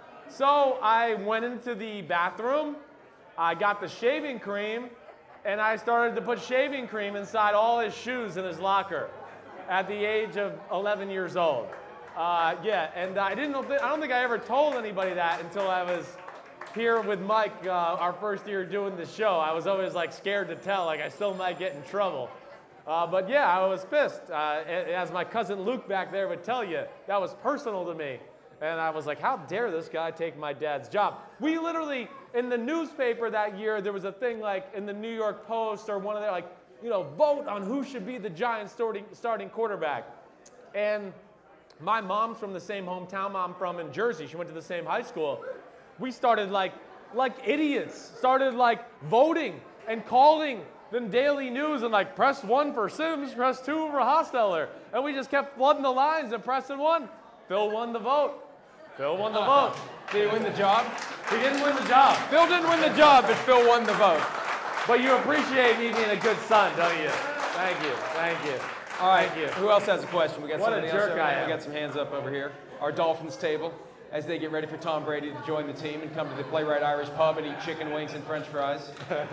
So I went into the bathroom, I got the shaving cream, and I started to put shaving cream inside all his shoes in his locker at the age of eleven years old. Uh, yeah, and I didn't know, th- I don't think I ever told anybody that until I was here with Mike, uh, our first year doing the show. I was always like scared to tell, like I still might get in trouble. Uh, but yeah, I was pissed. Uh, as my cousin Luke back there would tell you, that was personal to me. And I was like, how dare this guy take my dad's job? We literally, in the newspaper that year, there was a thing like in the New York Post or one of their, like, you know, vote on who should be the Giants starting, starting quarterback. And my mom's from the same hometown I'm from in Jersey. She went to the same high school. We started like, like idiots, started like voting and calling the daily news and like press one for Sims, press two for Hosteller. And we just kept flooding the lines and pressing one. Phil won the vote. Phil won the vote. Did he win the job? He didn't win the job. Phil didn't win the job, but Phil won the vote. But you appreciate me being a good son, don't you? Thank you, thank you. All right, Thank you. who else has a question? We got What a somebody jerk else over I here. am. We got some hands up over here. Our Dolphins table, as they get ready for Tom Brady to join the team and come to the Playwright Irish Pub and eat chicken wings and French fries.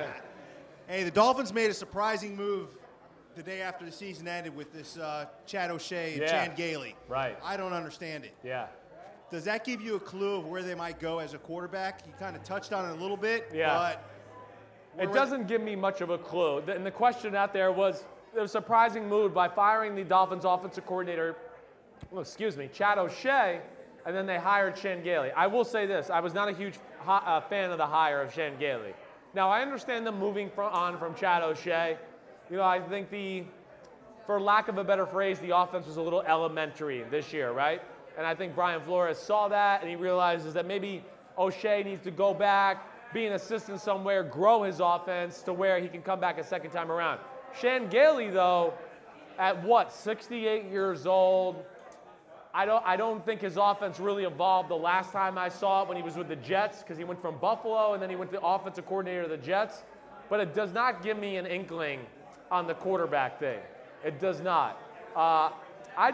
Hey, the Dolphins made a surprising move the day after the season ended with this uh, Chad O'Shea and Yeah. Chan Gailey. Right. I don't understand it. Yeah. Does that give you a clue of where they might go as a quarterback? You kind of touched on it a little bit, Yeah. but where It would- doesn't give me much of a clue. The- And the question out there was, a surprising move by firing the Dolphins offensive coordinator, well, excuse me, Chad O'Shea, and then they hired Chan Gailey. I will say this, I was not a huge hi- uh, fan of the hire of Chan Gailey. Now, I understand them moving from, on from Chad O'Shea. You know, I think the, for lack of a better phrase, the offense was a little elementary this year, right? And I think Brian Flores saw that, and he realizes that maybe O'Shea needs to go back, be an assistant somewhere, grow his offense to where he can come back a second time around. Chan Gailey, though, at what, sixty-eight years old, I don't, I don't think his offense really evolved the last time I saw it when he was with the Jets, because he went from Buffalo and then he went to offensive coordinator of the Jets. But it does not give me an inkling on the quarterback thing. It does not. Uh, I,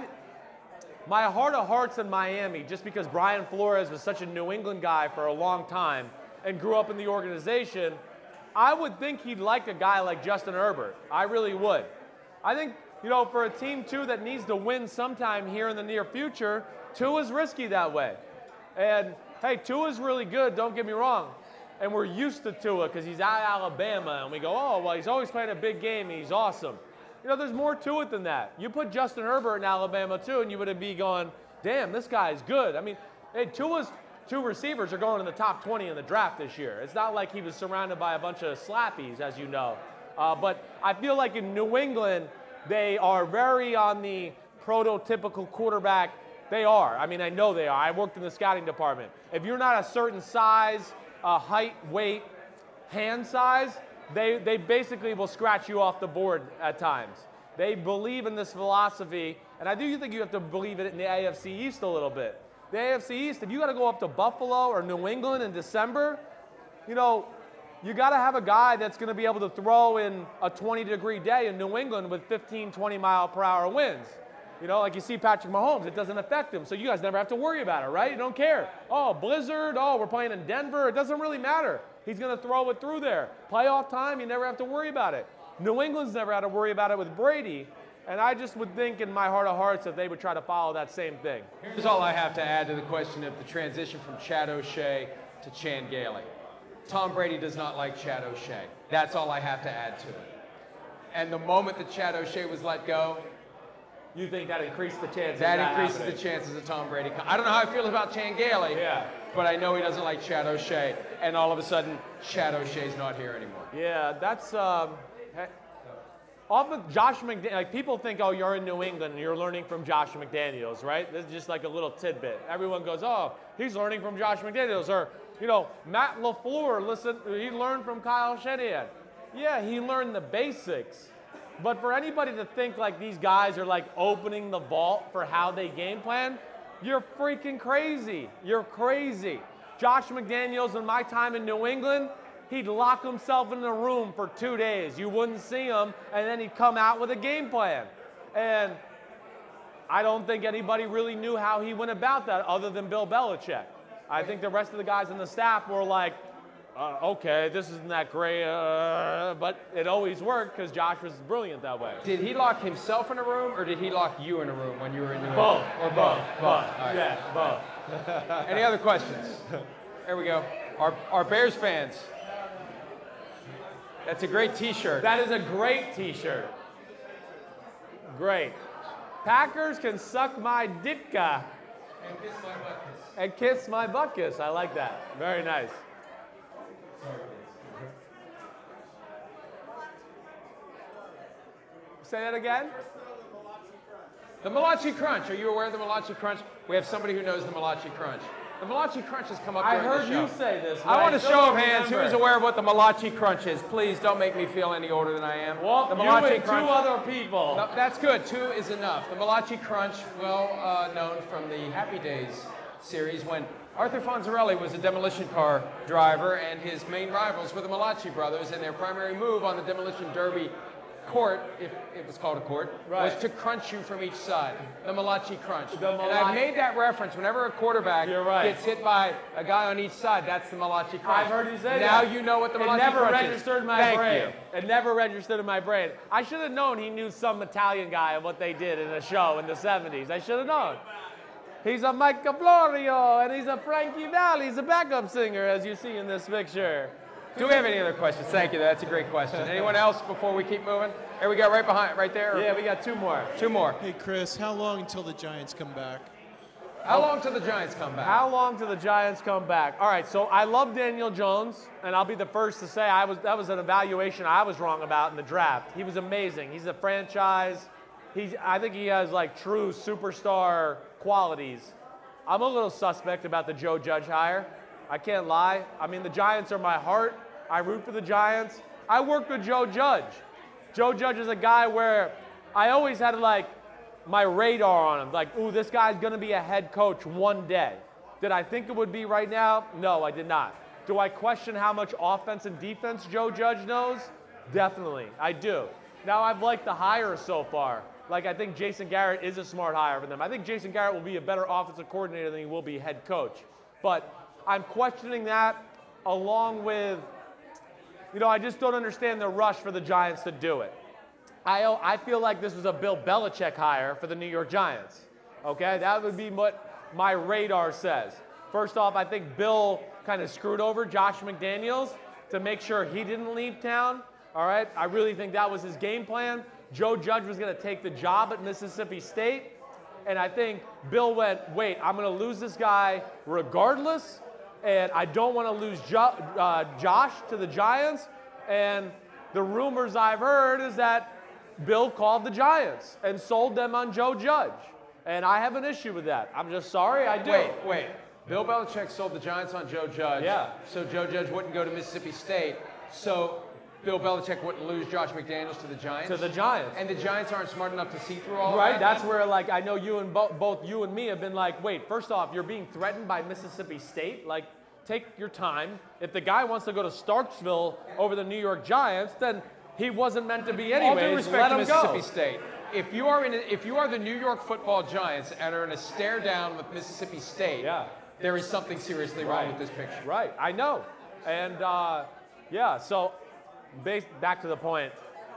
my heart of hearts in Miami, just because Brian Flores was such a New England guy for a long time and grew up in the organization, I would think he'd like a guy like Justin Herbert. I really would. I think, you know, for a team, too, that needs to win sometime here in the near future, Tua's risky that way. And, hey, Tua's really good, don't get me wrong. And we're used to Tua because he's out of Alabama, and we go, oh, well, he's always playing a big game, and he's awesome. You know, there's more to it than that. You put Justin Herbert in Alabama, too, and you would be going, damn, this guy's good. I mean, hey, Tua's two receivers are going in the top twenty in the draft this year. It's not like he was surrounded by a bunch of slappies, as you know. Uh, but I feel like in New England, they are very on the prototypical quarterback. They are. I mean, I know they are. I worked in the scouting department. If you're not a certain size, uh, height, weight, hand size, they, they basically will scratch you off the board at times. They believe in this philosophy, and I do think you have to believe it in the A F C East a little bit. The A F C East, if you got to go up to Buffalo or New England in December, you know, you got to have a guy that's going to be able to throw in a twenty degree day in New England with fifteen, twenty mile per hour winds. You know, like you see Patrick Mahomes, it doesn't affect him. So you guys never have to worry about it, right? You don't care. Oh, blizzard. Oh, we're playing in Denver. It doesn't really matter. He's going to throw it through there. Playoff time, you never have to worry about it. New England's never had to worry about it with Brady. And I just would think in my heart of hearts that they would try to follow that same thing. Here's all I have to add to the question of the transition from Chad O'Shea to Chan Gailey. Tom Brady does not like Chad O'Shea. That's all I have to add to it. And the moment that Chad O'Shea was let go, you think that increased the chances? That, that increases happening. the chances of Tom Brady. I don't know how I feel about Chan Gailey, yeah. but I know he doesn't like Chad O'Shea. And all of a sudden, Chad O'Shea's not here anymore. Yeah, that's um, often Josh McDaniels. Like people think, oh, you're in New England and you're learning from Josh McDaniels, right? This is just like a little tidbit. Everyone goes, oh, he's learning from Josh McDaniels, or you know, Matt LaFleur. Listen, he learned from Kyle Shanahan. Yeah, he learned the basics. But for anybody to think like these guys are like opening the vault for how they game plan, you're freaking crazy. You're crazy. Josh McDaniels in my time in New England, he'd lock himself in the room for two days. You wouldn't see him, and then he'd come out with a game plan. And I don't think anybody really knew how he went about that other than Bill Belichick. I think the rest of the guys on the staff were like, uh, okay, this isn't that great, uh, but it always worked because Josh was brilliant that way. Did he lock himself in a room, or did he lock you in a room when you were in New York? Both. Or both. both? Both. All right. Yeah, both. Any other questions? There we go. Our, our Bears fans. That's a great T-shirt. That is a great T-shirt. Great. Packers can suck my dicka. And kiss my buttons. And kiss my buckus. I like that. Very nice. Say that again? The Malachi Crunch. Are you aware of the Malachi Crunch? We have somebody who knows the Malachi Crunch. The Malachi Crunch has come up I during heard the show. you say this. I want a still show don't of hands. remember. Who is aware of what the Malachi Crunch is? Please don't make me feel any older than I am. Well, the you Malachi and Crunch. two other people. No, that's good. Two is enough. The Malachi Crunch, well uh, known from the Happy Days series when Arthur Fonzarelli was a demolition car driver and his main rivals were the Malachi brothers, and their primary move on the demolition derby court, if it was called a court, Right. was to crunch you from each side. The Malachi Crunch. The and Malachi- I've made that reference whenever a quarterback You're right. gets hit by a guy on each side. That's the Malachi Crunch. I've heard you say now that. you know what the it Malachi never Crunch is. registered in my Thank brain. you. It never registered in my brain. I should have known he knew some Italian guy and what they did in a show in the seventies. I should have known. He's a Mike Florio, and he's a Frankie Valli. He's a backup singer, as you see in this picture. Do we have any other questions? Thank you. That's a great question. Anyone else before we keep moving? Here we go, right behind, right there. Yeah, we got two more. Two more. Hey, Chris, how long until the Giants come back? How long till the Giants come back? How long till the Giants come back? All right, so I love Daniel Jones, and I'll be the first to say I was that was an evaluation I was wrong about in the draft. He was amazing. He's a franchise. He's I think he has like true superstar qualities. I'm a little suspect about the Joe Judge hire. I can't lie. I mean, the Giants are my heart. I root for the Giants. I worked with Joe Judge. Joe Judge is a guy where I always had like my radar on him. Like, ooh, this guy's going to be a head coach one day. Did I think it would be right now? No, I did not. Do I question how much offense and defense Joe Judge knows? Definitely, I do. Now, I've liked the hire so far. Like, I think Jason Garrett is a smart hire for them. I think Jason Garrett will be a better offensive coordinator than he will be head coach. But I'm questioning that along with, you know, I just don't understand the rush for the Giants to do it. I, I feel like this was a Bill Belichick hire for the New York Giants. Okay, that would be what my radar says. First off, I think Bill kind of screwed over Josh McDaniels to make sure he didn't leave town. All right, I really think that was his game plan. Joe Judge was going to take the job at Mississippi State. And I think Bill went, wait, I'm going to lose this guy regardless. And I don't want to lose jo- uh, Josh to the Giants. And the rumors I've heard is that Bill called the Giants and sold them on Joe Judge. And I have an issue with that. I'm just sorry, I do. Wait, wait. Bill Belichick sold the Giants on Joe Judge. Yeah. So Joe Judge wouldn't go to Mississippi State. So Bill Belichick wouldn't lose Josh McDaniels to the Giants. To the Giants. And the Giants aren't smart enough to see through all Right, of that. that's where like I know you and bo- both you and me have been like, wait, first off, you're being threatened by Mississippi State. Like, take your time. If the guy wants to go to Starksville over the New York Giants, then he wasn't meant to be anyways. All due respect Let to him Mississippi go. State. If you are in, a, if you are the New York Football Giants and are in a stare down with Mississippi State, Yeah. there is something seriously wrong Right. with this picture. Right, I know. And uh, yeah, so bas- back to the point.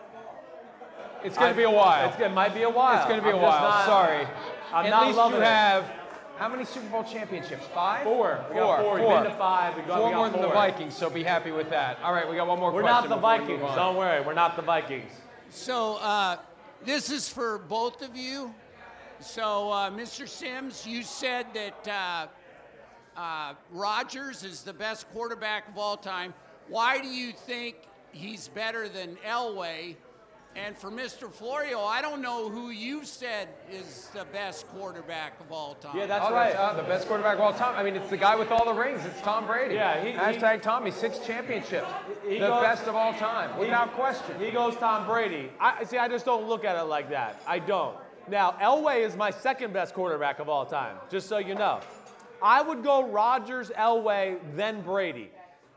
It's going I- to be a while. It's, it might be a while. It's going to be I'm a just while. not- Sorry. I'm At not least loving you it. have how many Super Bowl championships? Five? Four. We Four. got four. We've Four. been to five. We got, Four we got more than the four. Vikings, so be happy with that. All right, we got one more We're question. not the before we Vikings. move on. Don't worry, we're not the Vikings. So uh, this is for both of you. So, uh, Mister Sims, you said that uh, uh, Rodgers is the best quarterback of all time. Why do you think he's better than Elway? And for Mister Florio, I don't know who you said is the best quarterback of all time. Yeah, that's Oh, right. uh, the best quarterback of all time. I mean, it's the guy with all the rings. It's Tom Brady. Yeah, he- Hashtag he- Tommy, six championships. He the goes- best of all time, without question. He goes Tom Brady. I see. I just don't look at it like that. I don't. Now, Elway is my second best quarterback of all time. Just so you know, I would go Rodgers, Elway, then Brady.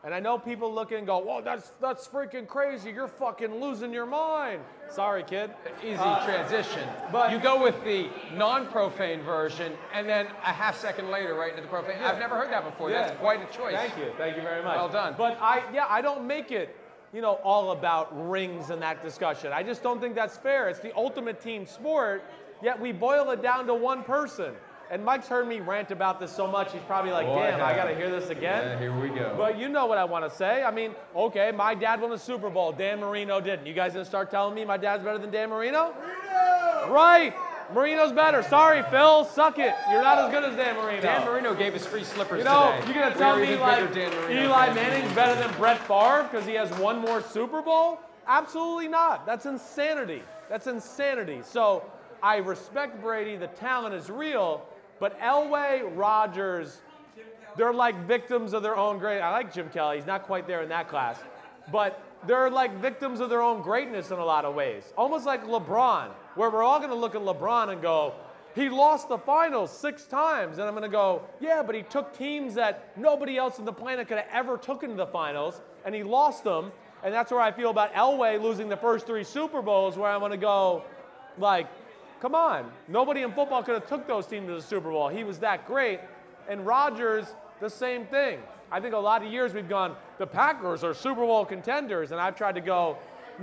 And I know people look and go, whoa, that's, that's freaking crazy. You're fucking losing your mind. Sorry, kid. Easy Uh, transition. but- you go with the non-profane version, and then a half second later, right into the profane. Yeah. I've never heard that before. Yeah. That's quite a choice. Thank you. Thank you very much. Well done. But I, yeah, I don't make it, you know, all about rings and that discussion. I just don't think that's fair. It's the ultimate team sport, yet we boil it down to one person. And Mike's heard me rant about this so much, he's probably like, Oh, I damn, I, have. got to hear this again. Yeah, here we go. But you know what I want to say. I mean, okay, my dad won a Super Bowl. Dan Marino didn't. You guys gonna start telling me my dad's better than Dan Marino? Marino! Right. Marino's better. Sorry, Phil. Suck it. You're not as good as Dan Marino. Dan Marino gave us free slippers You know, today. you're gonna We tell are me even like bigger Dan Marino Eli fans. Manning's better than Brett Favre because he has one more Super Bowl? Absolutely not. That's insanity. That's insanity. So I respect Brady. The talent is real. But Elway, Rodgers, they're like victims of their own great. I like Jim Kelly. He's not quite there in that class. But they're like victims of their own greatness in a lot of ways. Almost like LeBron, where we're all going to look at LeBron and go, he lost the finals six times. And I'm going to go, yeah, but he took teams that nobody else on the planet could have ever took into the finals, and he lost them. And that's where I feel about Elway losing the first three Super Bowls, where I'm going to go, like, come on. Nobody in football could have took those teams to the Super Bowl. He was that great. And Rodgers, the same thing. I think a lot of years we've gone, the Packers are Super Bowl contenders. And I've tried to go,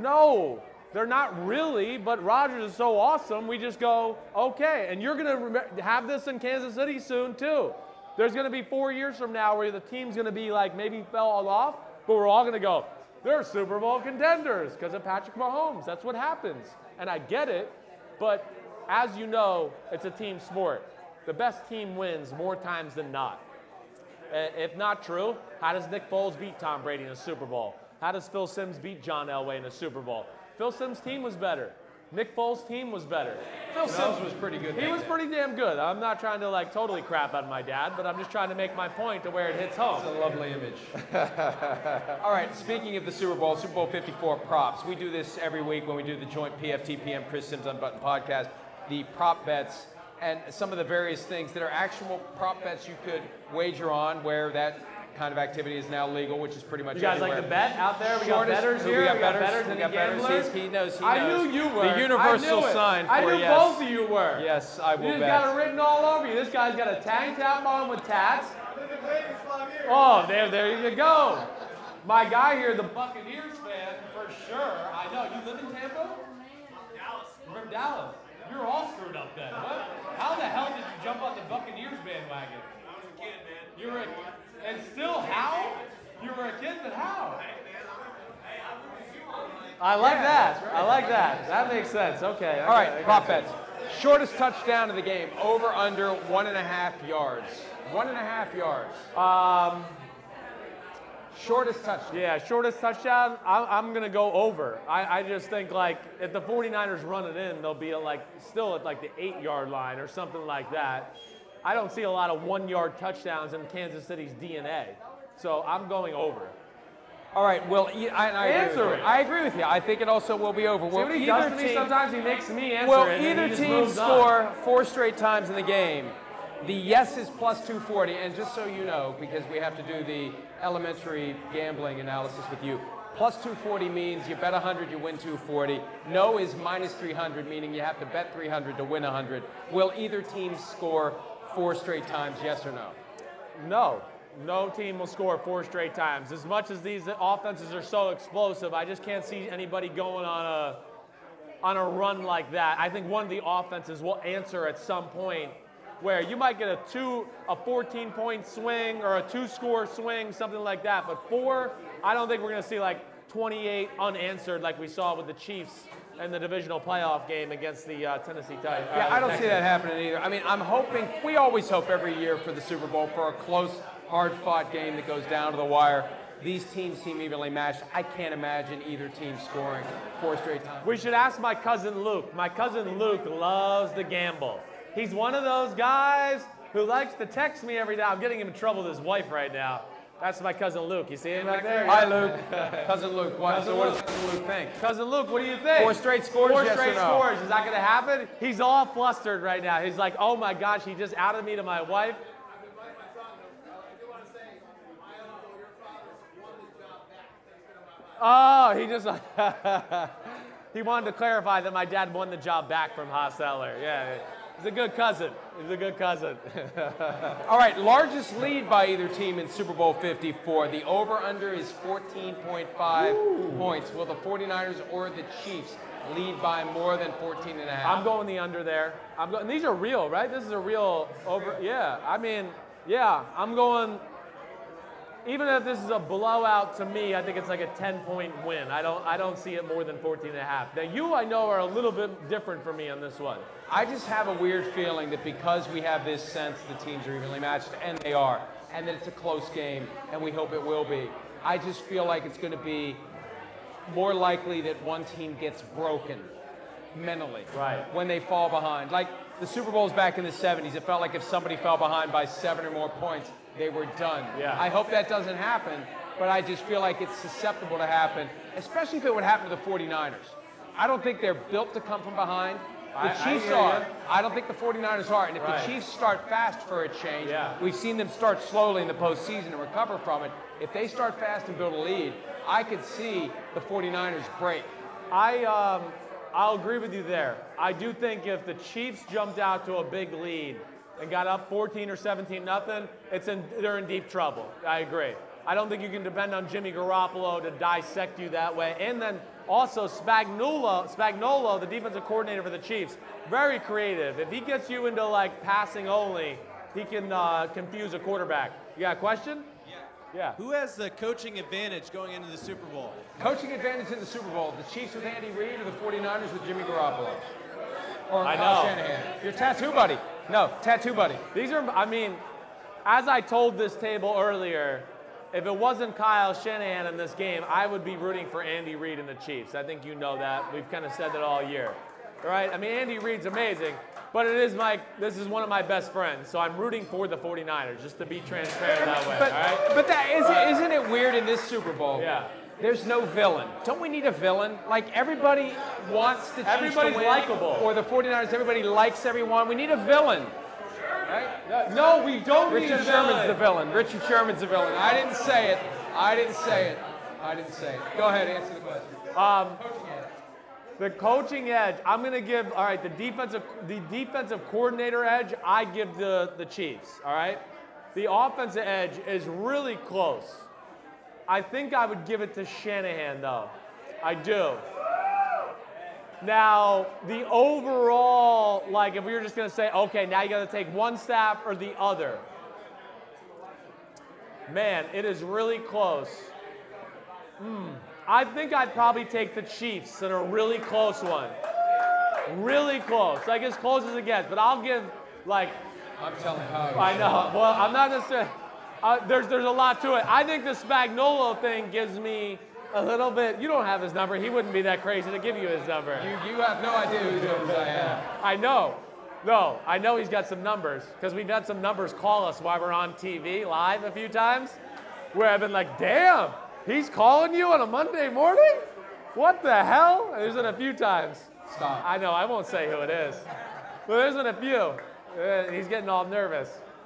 no, they're not really, but Rodgers is so awesome. We just go, okay. And you're going to have this in Kansas City soon, too. There's going to be four years from now where the team's going to be like maybe fell off, but we're all going to go, they're Super Bowl contenders because of Patrick Mahomes. That's what happens. And I get it, but as you know, it's a team sport. The best team wins more times than not. Uh, if not true, how does Nick Foles beat Tom Brady in a Super Bowl? How does Phil Simms beat John Elway in a Super Bowl? Phil Simms' team was better. Nick Foles' team was better. Phil You know? Simms was pretty good. He was pretty damn good. I'm not trying to like totally crap on my dad, but I'm just trying to make my point to where it hits home. It's a lovely image. All right, speaking of the Super Bowl, Super Bowl fifty-four props. We do this every week when we do the joint P F T P M Chris Simms Unbuttoned podcast. The prop bets and some of the various things that are actual prop bets you could wager on where that kind of activity is now legal, which is pretty much You guys everywhere. like to bet out there? We got Shortest- bettors who here. We got We got bettors. bettors. We Any got bettors. gamblers? He's- He knows. He I knows. knew you were. The universal I knew it. sign for I knew yes. both of you were. Yes, I will You just bet. got it written all over you. This guy's got a tank top on with tats. Oh, there, there you go. My guy here, the Buccaneers fan, for sure. I know. You live in Tampa? Dallas. You're from Dallas. You're all screwed up then. What? How the hell did you jump on the Buccaneers bandwagon? I was a kid, man. You were a, and still how? You were a kid, but how? I like Yeah, that. that's right. I like that. That makes sense. Okay. All right, okay, prop okay. bets. Shortest touchdown of the game, over under one and a half yards. One and a half yards. Um, shortest touchdown. Yeah, shortest touchdown, I'm, I'm going to go over. I, I just think, like, if the 49ers run it in, they'll be, like, still at, like, the eight-yard line or something like that. I don't see a lot of one-yard touchdowns in Kansas City's D N A. So I'm going over. All right, well, I, I, agree Answer with it. you. I agree with you. I think it also will be over. See Will what he either does to me? team- Sometimes he makes me answer Will it, and either he just team moves on. score four straight times in the game? The yes is plus two forty, and just so you know, because we have to do the elementary gambling analysis with you, plus two forty means you bet one hundred, you win two forty. No is minus three hundred, meaning you have to bet three hundred to win one hundred. Will either team score four straight times, yes or no? No. No team will score four straight times. As much as these offenses are so explosive, I just can't see anybody going on a on a run like that. I think one of the offenses will answer at some point where you might get a two, a fourteen point swing or a two score swing, something like that. But four, I don't think we're going to see like twenty-eight unanswered like we saw with the Chiefs in the divisional playoff game against the uh, Tennessee Titans. Yeah, I don't see that happening either. I mean, I'm hoping, we always hope every year for the Super Bowl for a close, hard-fought game that goes down to the wire. These teams seem evenly matched. I can't imagine either team scoring four straight times. We should ask my cousin Luke. My cousin Luke loves to gamble. He's one of those guys who likes to text me every day. I'm getting him in trouble with his wife right now. That's my cousin Luke. You see him right there? Hi, Luke. Cousin Luke. What, Cousin so what Luke. does Cousin Luke think? Cousin Luke, what do you think? Four straight scores, Four yes or straight no? scores. Is that going to happen? He's all flustered right now. He's like, oh my gosh, he just outed me to my wife. Oh, he just he wanted to clarify that my dad won the job back from Hostetler. Yeah, he's a good cousin. He's a good cousin. All right, largest lead by either team in Super Bowl fifty-four. The over-under is fourteen point five points. Will the 49ers or the Chiefs lead by more than fourteen and a half? I'm going the under there. I'm going. These are real, right? This is a real over. Yeah, I mean, yeah, I'm going. Even if this is a blowout to me, I think it's like a ten-point win. I don't, I don't see it more than fourteen and a half. Now, you, I know, are a little bit different from me on this one. I just have a weird feeling that because we have this sense the teams are evenly matched, and they are, and that it's a close game, and we hope it will be, I just feel like it's going to be more likely that one team gets broken mentally right. when they fall behind. Like the Super Bowls back in the seventies, it felt like if somebody fell behind by seven or more points, they were done. Yeah. I hope that doesn't happen, but I just feel like it's susceptible to happen, especially if it would happen to the 49ers. I don't think they're built to come from behind. The I, Chiefs I are. You. I don't think the 49ers are. And if right. the Chiefs start fast for a change, yeah. we've seen them start slowly in the postseason and recover from it. If they start fast and build a lead, I could see the 49ers break. I, um, I'll agree with you there. I do think if the Chiefs jumped out to a big lead and got up fourteen or seventeen nothing, it's in, they're in deep trouble. I agree. I don't think you can depend on Jimmy Garoppolo to dissect you that way. And then also Spagnuolo, Spagnuolo, the defensive coordinator for the Chiefs, very creative. If he gets you into like passing only, he can uh, confuse a quarterback. You got a question? Yeah. Yeah. Who has the coaching advantage going into the Super Bowl? Coaching advantage in the Super Bowl, the Chiefs with Andy Reid or the 49ers with Jimmy Garoppolo? Or I Kyle know. Shanahan? Your tattoo buddy. No, tattoo buddy. These are, I mean, as I told this table earlier, if it wasn't Kyle Shanahan in this game, I would be rooting for Andy Reid and the Chiefs. I think you know that. We've kind of said that all year. All right? I mean, Andy Reid's amazing, but it is my, this is one of my best friends, so I'm rooting for the 49ers, just to be transparent that way, But, all right? but that isn't, isn't it weird in this Super Bowl? Yeah. There's no villain. Don't we need a villain? Like, everybody wants the Chiefs Everybody's to win. likable. Or the 49ers, everybody likes everyone. We need a villain. Right? No, we don't need a Richard Sherman's villain. the villain. Richard Sherman's the villain. I didn't say it. I didn't say it. I didn't say it. Go ahead, answer the question. Um, the coaching edge, I'm going to give, all right, the defensive the defensive coordinator edge, I give the, the Chiefs, all right? The offensive edge is really close. I think I would give it to Shanahan, though. I do. Now, the overall, like, if we were just going to say, okay, now you got to take one staff or the other. Man, it is really close. Hmm. I think I'd probably take the Chiefs in a really close one. Really close, like as close as it gets. But I'll give, like, I'm telling Kyle. I know. Well, I'm not necessarily. Uh, there's there's a lot to it. I think the Spagnuolo thing gives me a little bit. You don't have his number. He wouldn't be that crazy to give you his number. You you have no idea whose numbers I have. I know. No, I know he's got some numbers because we've had some numbers call us while we're on T V live a few times, where I've been like, damn, he's calling you on a Monday morning? What the hell? There's been a few times. Stop. I know, I won't say who it is. But there's been a few. Uh, he's getting all nervous.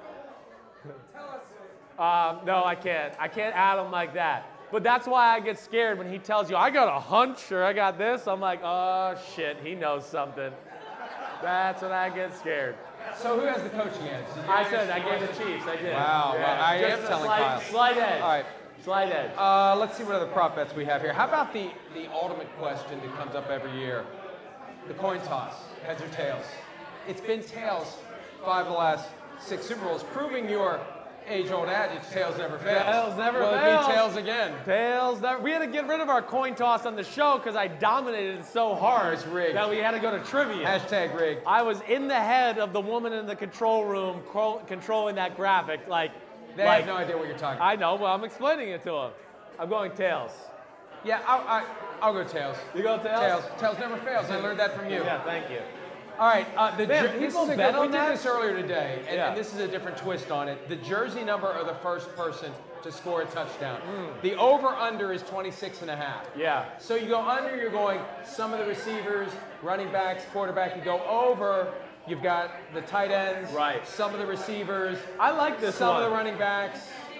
Um, no, I can't. I can't add him like that. But that's why I get scared when he tells you, I got a hunch or I got this. I'm like, oh, shit, he knows something. That's when I get scared. So who has the coaching edge? Did you I answer said I the gave the question? Chiefs. I did. Wow, Yeah. well, I Just am a telling slight, Kyle. Slight edge. All right. Slight edge. Uh, let's see what other prop bets we have here. How about the, the ultimate question that comes up every year? The coin toss, heads or tails? It's been tails five of the last six Super Bowls, proving your age-old adage, tails never fails. Tails never Will fails. it be tails again? Tails. Never, we had to get rid of our coin toss on the show because I dominated it so hard It's rigged. that we had to go to trivia. Hashtag rigged. I was in the head of the woman in the control room cro- controlling that graphic. Like, They like, have no idea what you're talking about. I know, but I'm explaining it to them. I'm going tails. Yeah, I'll, I, I'll go tails. You go tails? Tails. Tails never fails. I learned that from you. Yeah, thank you. All right, uh, the Man, jer- this people is a bet good, we on did that? this earlier today, and, Yeah. and this is a different twist on it. The jersey number or the first person to score a touchdown. The over-under is twenty-six and a half. Yeah. So you go under, you're going some of the receivers, running backs, quarterback. You go over, you've got the tight ends, Right. some of the receivers, I like this some one. of the running backs.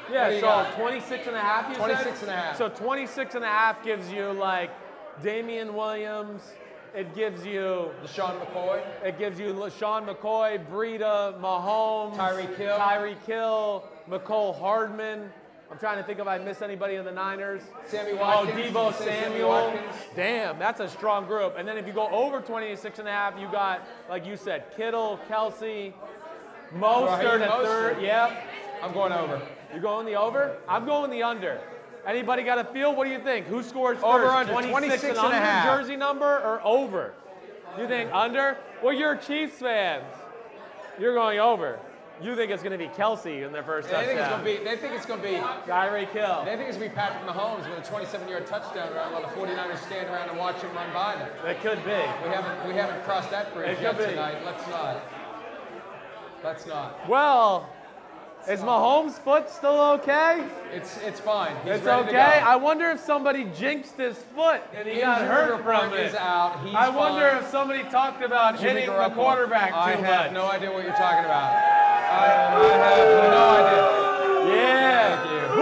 Yeah, do you so got? twenty-six and a half, you twenty-six said? and a half. So twenty-six and a half gives you like Damian Williams. It gives you LaShawn McCoy. It gives you LaShawn McCoy, Breida, Mahomes, Tyreek Hill. Tyreek Hill, McCole Hardman. I'm trying to think if I missed anybody in the Niners. Sammy Watkins. Oh, Debo Sammy Samuel. Watkins. Damn, that's a strong group. And then if you go over twenty-six and a half, you got, like you said, Kittle, Kelsey, Mostert Raheem at Mostert. third. Yep. I'm going over. You going the over? I'm going the under. Anybody got a feel? What do you think? Who scores first? Over, under, twenty-six, twenty-six and and a under half. jersey number or over? You think under? Well, you're Chiefs fans. You're going over. You think it's going to be Kelsey in their first They think it's touchdown. going to be. They think it's going to be Tyreek Hill. They think it's going to be Patrick Mahomes with a twenty-seven-yard touchdown run while the forty-niners stand around and watch him run by them. It could be. We haven't. We haven't crossed that bridge It yet could be. tonight. Let's not. Let's not. Well, is Mahomes' foot still okay? It's it's fine. He's It's ready to okay. go. I wonder if somebody jinxed his foot and he got Injury hurt report from it. is out. He's I wonder fine. if somebody talked about Jimmy hitting the Garoppolo. quarterback too I much. have no idea what you're talking about. I, I have no idea. Yeah. Thank you.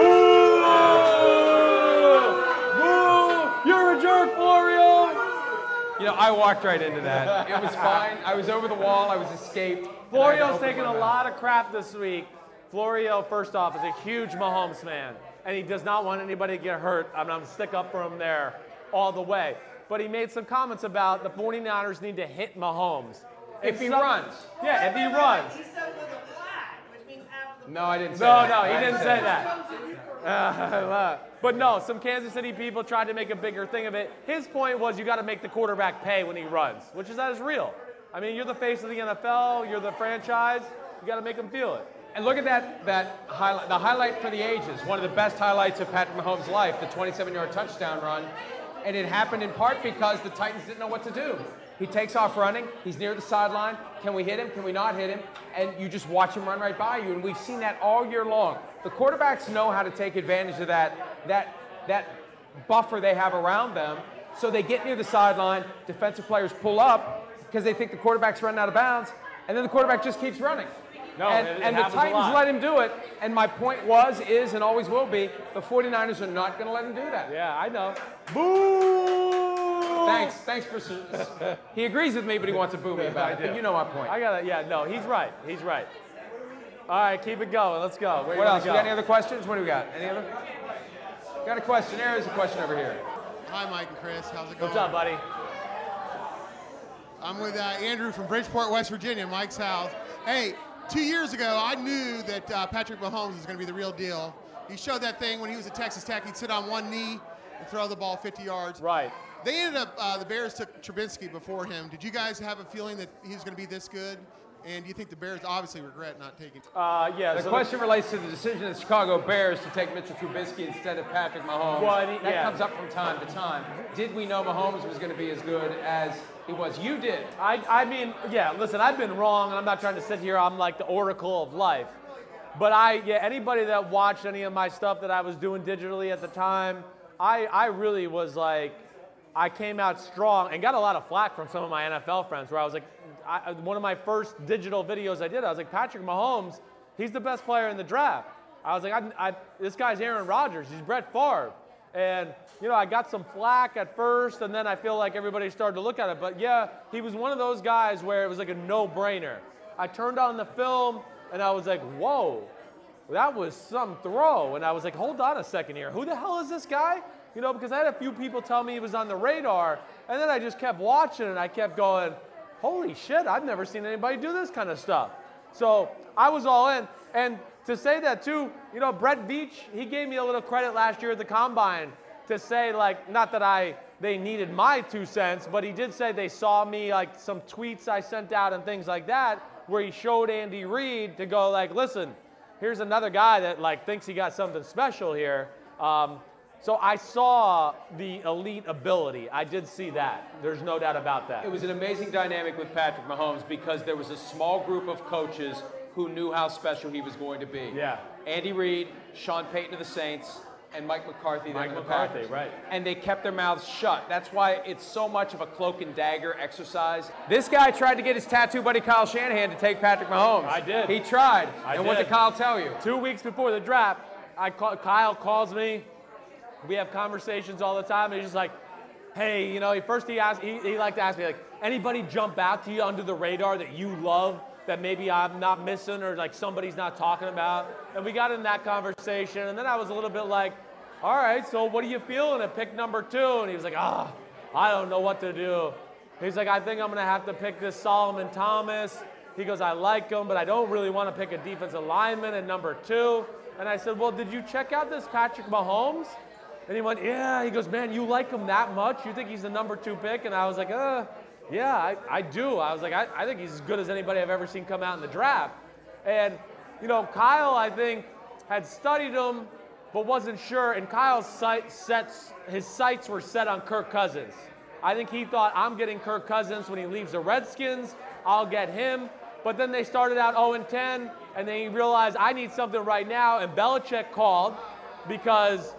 Boo! Boo! You're a jerk, Florio. You know, I walked right into that. It was fine. I was over the wall. I was escaped. Florio's taken a lot of crap this week. Florio, first off, is a huge Mahomes fan, and he does not want anybody to get hurt. I'm going to stick up for him there all the way. But he made some comments about the forty-niners need to hit Mahomes. If he some- runs. Yeah, if he runs. No, I didn't say No, that. no, I he didn't say say that. Uh, but no, some Kansas City people tried to make a bigger thing of it. His point was you got to make the quarterback pay when he runs, which is that is real. I mean, you're the face of the N F L, you're the franchise, you got to make him feel it. And look at that, that highlight, the highlight for the ages, one of the best highlights of Patrick Mahomes' life, the twenty-seven-yard touchdown run. And it happened in part because the Titans didn't know what to do. He takes off running, he's near the sideline. Can we hit him? Can we not hit him? And you just watch him run right by you. And we've seen that all year long. The quarterbacks know how to take advantage of that, that, that buffer they have around them. So they get near the sideline, defensive players pull up because they think the quarterback's running out of bounds, and then the quarterback just keeps running. No, and it- it and the happens a Titans lot. let him do it. And my point was, is, and always will be, the forty-niners are not going to let him do that. Yeah, I know. Boo! Thanks. Thanks for. He agrees with me, but he wants to boo me about it. But you know my point. I got it. Yeah, no, he's right. He's right. All right, keep it going. Let's go. Where you What wanna else? Go? We got any other questions? What do we got? Any other? Got a question. There's a question over here. Hi, Mike and Chris. How's it going? What's up, buddy? I'm with uh, Andrew from Bridgeport, West Virginia, Mike's house. Hey, two years ago, I knew that uh, Patrick Mahomes was going to be the real deal. He showed that thing when he was at Texas Tech. He'd sit on one knee and throw the ball fifty yards. Right. They ended up, uh, the Bears took Trubinsky before him. Did you guys have a feeling that he was going to be this good? And do you think the Bears obviously regret not taking Uh, yeah. The so question relates to the decision of the Chicago Bears to take Mitchell Trubisky instead of Patrick Mahomes. Well, I mean, that yeah. comes up from time to time. Did we know Mahomes was going to be as good as he was? You did. I, I mean, yeah, listen, I've been wrong, and I'm not trying to sit here, I'm like the oracle of life. But I, yeah, anybody that watched any of my stuff that I was doing digitally at the time, I, I really was like, I came out strong and got a lot of flack from some of my N F L friends where I was like, I, one of my first digital videos I did, I was like, Patrick Mahomes, he's the best player in the draft. I was like, I, I, this guy's Aaron Rodgers, he's Brett Favre. And, you know, I got some flack at first, and then I feel like everybody started to look at it. But yeah, he was one of those guys where it was like a no-brainer. I turned on the film, and I was like, whoa, that was some throw. And I was like, hold on a second here. Who the hell is this guy? You know, because I had a few people tell me he was on the radar, and then I just kept watching, and I kept going, holy shit, I've never seen anybody do this kind of stuff. So I was all in. And to say that too, you know, Brett Veach, he gave me a little credit last year at the Combine to say, like, not that I, they needed my two cents, but he did say they saw me, like, some tweets I sent out and things like that, where he showed Andy Reid to go, like, listen, here's another guy that, like, thinks he got something special here. Um, So I saw the elite ability. I did see that. There's no doubt about that. It was an amazing dynamic with Patrick Mahomes because there was a small group of coaches who knew how special he was going to be. Yeah. Andy Reid, Sean Payton of the Saints, and Mike McCarthy. Mike then of the McCarthy, Packers. right. And they kept their mouths shut. That's why it's so much of a cloak and dagger exercise. This guy tried to get his tattoo buddy Kyle Shanahan to take Patrick Mahomes. I did. He tried. I and did. what did Kyle tell you? Two weeks before the draft, I call, Kyle calls me. We have conversations all the time. And he's just like, hey, you know, he, first he asked, he, he liked to ask me, like, anybody jump out to you under the radar that you love that maybe I'm not missing or like somebody's not talking about? And we got in that conversation. And then I was a little bit like, all right, so what are you feeling at pick number two? And he was like, ah, oh, I don't know what to do. He's like, I think I'm going to have to pick this Solomon Thomas. He goes, I like him, but I don't really want to pick a defensive lineman at number two. And I said, well, did you check out this Patrick Mahomes? And he went, yeah. He goes, man, you like him that much? You think he's the number two pick? And I was like, uh, yeah, I, I do. I was like, I, I think he's as good as anybody I've ever seen come out in the draft. And, you know, Kyle, I think, had studied him, but wasn't sure. And Kyle's sight sets, his sights were set on Kirk Cousins. I think he thought, I'm getting Kirk Cousins when he leaves the Redskins. I'll get him. But then they started out oh and ten, and then he realized, I need something right now. And Belichick called because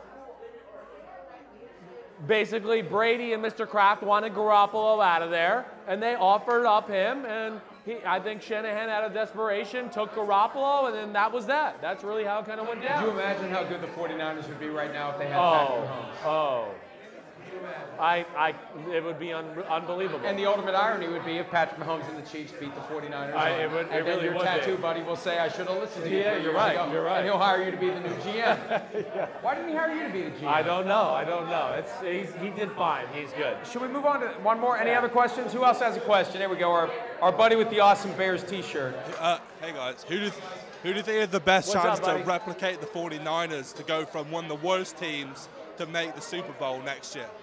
basically Brady and Mister Kraft wanted Garoppolo out of there, and they offered up him. And he, I think Shanahan, out of desperation, took Garoppolo, and then that was that. That's really how it kind of went down. Could you imagine how good the forty-niners would be right now if they had oh, Patrick Mahomes? Oh, I, I, it would be un, unbelievable. And the ultimate irony would be if Patrick Mahomes and the Chiefs beat the forty-niners. I, it would, and it then really your would tattoo be. buddy will say, I should have listened to you. Yeah, three you're years right, ago. you're right. And he'll hire you to be the new G M. Yeah. Why didn't he hire you to be the G M? I don't know. I don't know. It's, he's, he did fine. He's good. Should we move on to one more? Any other questions? Who else has a question? There we go. Our, our buddy with the awesome Bears t-shirt. Uh, hey, guys. Who do, who do you think is the best What's chance up, buddy? to replicate the forty-niners to go from one of the worst teams to make the Super Bowl next year?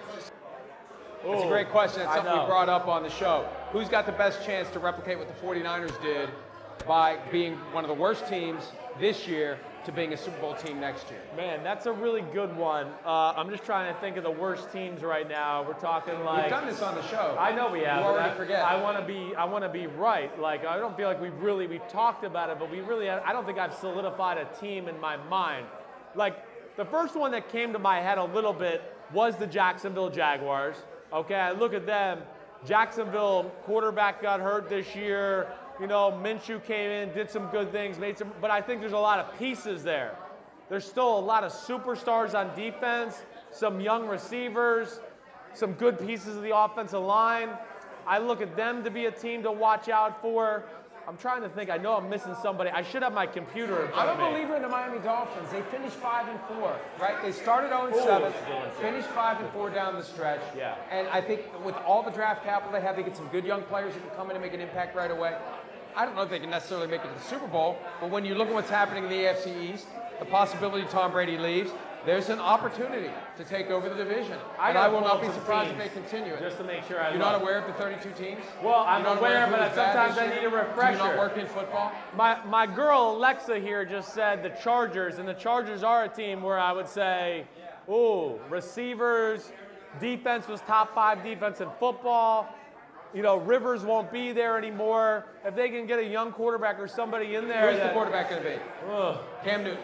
That's a great question. That's I something we know. brought up on the show. Who's got the best chance to replicate what the forty-niners did by being one of the worst teams this year to being a Super Bowl team next year? Man, that's a really good one. Uh, I'm just trying to think of the worst teams right now. We're talking like We've done this on the show. I know we have. You but already I, forget. I want to be. I want to be right. Like I don't feel like we've really we talked about it, but we really. I don't think I've solidified a team in my mind. Like the first one that came to my head a little bit was the Jacksonville Jaguars. Okay, I look at them. Jacksonville quarterback got hurt this year. You know, Minshew came in, did some good things, made some. But I think there's a lot of pieces there. There's still a lot of superstars on defense, some young receivers, some good pieces of the offensive line. I look at them to be a team to watch out for. I'm trying to think. I know I'm missing somebody. I should have my computer in front I'm of a me. believer in the Miami Dolphins. They finished five and four, right? They started oh and seven, finished five and four down the stretch. Yeah. And I think with all the draft capital they have, they get some good young players who can come in and make an impact right away. I don't know if they can necessarily make it to the Super Bowl, but when you look at what's happening in the A F C East, the possibility Tom Brady leaves, there's an opportunity to take over the division. I and I gotta will pull not up be some surprised teams if they continue it. just to make sure I You're look. not aware of the thirty-two teams? Well, I'm You're not aware, who but was bad sometimes this I year? need a Do you refresher. not work in football? My my girl Alexa here just said the Chargers, and the Chargers are a team where I would say, ooh, receivers, defense was top five defense in football. You know, Rivers won't be there anymore. If they can get a young quarterback or somebody in there, Who's the that- quarterback going to be? Ugh. Cam Newton.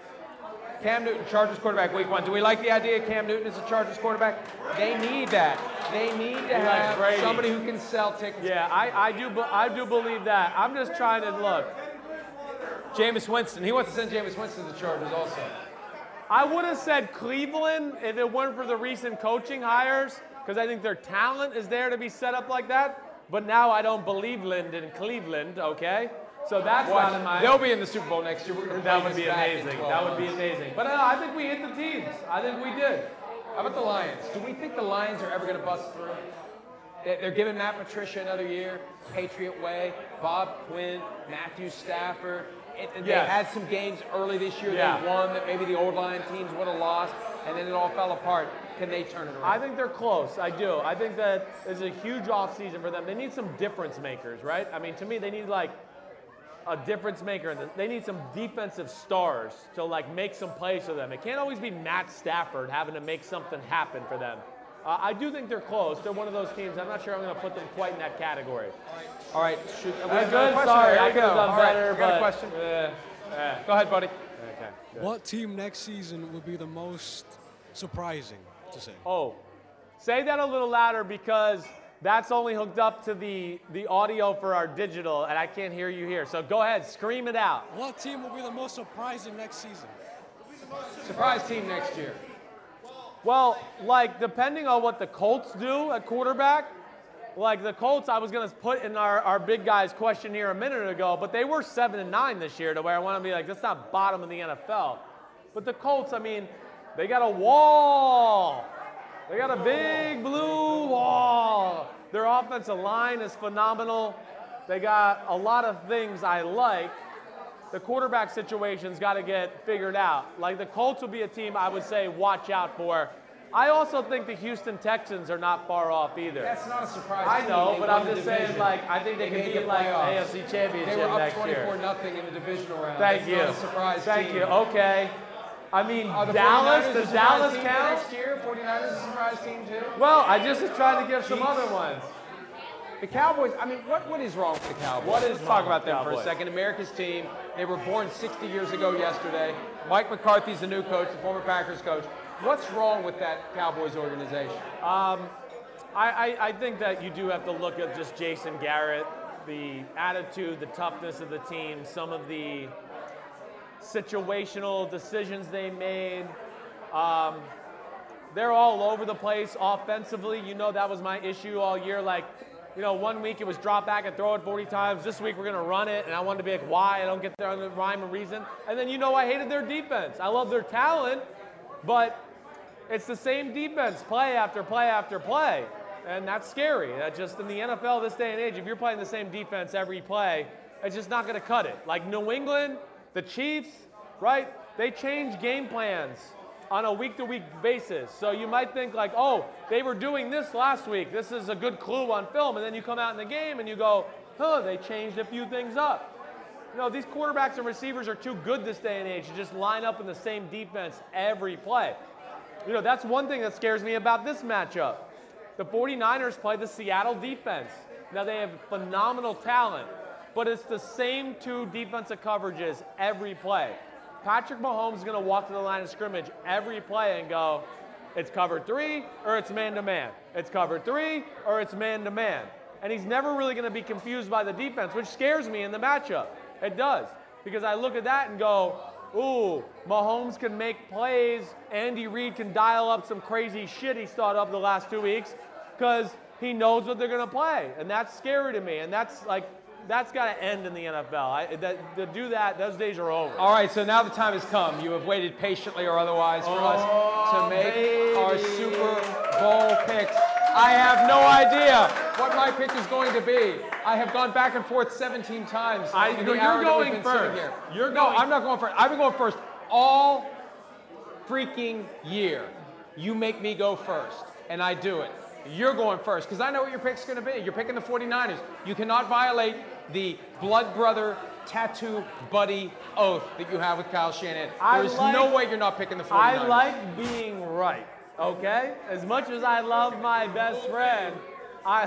Cam Newton, Chargers quarterback, week one. Do we like the idea of Cam Newton as a Chargers quarterback? They need that. They need to He likes have Brady. somebody who can sell tickets. Yeah, I, I do be- I do believe that. I'm just trying to look. Jameis Winston. He wants to send Jameis Winston to the Chargers also. I would have said Cleveland if it weren't for the recent coaching hires, because I think their talent is there to be set up like that. But now I don't believe Lind in Cleveland, okay? So that's Watch, not in my... they'll be in the Super Bowl next year. We're gonna That play would be this back in amazing. twelve That would be months. amazing. But uh, I think we hit the teams. I think we did. How about the Lions? Do we think the Lions are ever going to bust through? They- They're giving Matt Patricia another year, Patriot way. Bob Quinn, Matthew Stafford. It, they Yes. had some games early this year Yeah. they won that maybe the old line teams would have lost, and then it all fell apart. Can they turn it around? I think they're close. I do. I think that it's a huge offseason for them. They need some difference makers, right? I mean, to me, they need like a difference maker. They need some defensive stars to like make some plays for them. It can't always be Matt Stafford having to make something happen for them. Uh, I do think they're close. They're one of those teams. I'm not sure I'm going to put them quite in that category. All right, shoot. We I'm have another good. question. Sorry, There I you could have go. done All right, better. I got a but, question. Uh, uh, Go ahead, buddy. Okay. good. What team next season would be the most surprising to say? Oh, say that a little louder because that's only hooked up to the, the audio for our digital, and I can't hear you here. So go ahead, scream it out. What team will be the most surprising next season? Surprise team next year. Well, like, depending on what the Colts do at quarterback, like the Colts, I was going to put in our, our big guys question here a minute ago, but they were seven and nine this year to where I want to be like, that's not bottom of the N F L. But the Colts, I mean, they got a wall. They got a big blue wall. Their offensive line is phenomenal. They got a lot of things I like. The quarterback situation's got to get figured out. Like the Colts will be a team I would say watch out for. I also think the Houston Texans are not far off either. That's not a surprise. I know, team. but They I'm won just the saying, division. like, I think they, They can made beat the like playoffs. A F C Championship They were up next year. twenty-four nothing in the divisional round. Thank That's you. not a surprise Thank team. you. Okay. I mean, Are the Dallas, forty-niners a does surprise Dallas team for count? next year? forty-niners a surprise team too? Well, I just was trying to give some Chiefs? other ones. The Cowboys, I mean, what, what is wrong with the Cowboys? What is Let's wrong talk with about the them for a Cowboys? second. America's team. They were born sixty years ago yesterday. Mike McCarthy's the new coach, the former Packers coach. What's wrong with that Cowboys organization? Um, I, I, I think that you do have to look at just Jason Garrett, the attitude, the toughness of the team, some of the situational decisions they made. Um, they're all over the place offensively. You know that was my issue all year. Like, you know, one week it was drop back and throw it forty times. This week we're going to run it, and I wanted to be like, why? I don't get there on the rhyme and reason. And then, you know, I hated their defense. I love their talent, but it's the same defense, play after play after play. And that's scary. That just in the N F L this day and age, if you're playing the same defense every play, it's just not going to cut it. Like New England, the Chiefs, right? They change game plans on a week-to-week basis. So you might think like, oh, they were doing this last week. This is a good clue on film. And then you come out in the game and you go, huh, they changed a few things up. You know, these quarterbacks and receivers are too good this day and age to just line up in the same defense every play. You know, that's one thing that scares me about this matchup. The forty-niners play the Seattle defense. Now, they have phenomenal talent, but it's the same two defensive coverages every play. Patrick Mahomes is going to walk to the line of scrimmage every play and go, it's cover three or it's man-to-man. It's cover three or it's man-to-man. And he's never really going to be confused by the defense, which scares me in the matchup. It does, because I look at that and go, ooh, Mahomes can make plays. Andy Reid can dial up some crazy shit he's thought of the last two weeks because he knows what they're going to play. And that's scary to me. And that's like, that's got to end in the N F L. I, that, to do that, those days are over. All right, so now the time has come. You have waited patiently or otherwise for Oh, us to make baby. our Super Bowl picks. I have no idea what my pick is going to be. I have gone back and forth seventeen times. I- in no, the you're hour that we've going been sitting first. here. You're no, going- I'm not going first. I've been going first all freaking year. You make me go first, and I do it. You're going first, because I know what your pick's going to be. You're picking the forty-niners. You cannot violate the blood brother, tattoo buddy oath that you have with Kyle Shanahan. I There's like- no way you're not picking the forty-niners. I like being right, okay? As much as I love my best friend, I,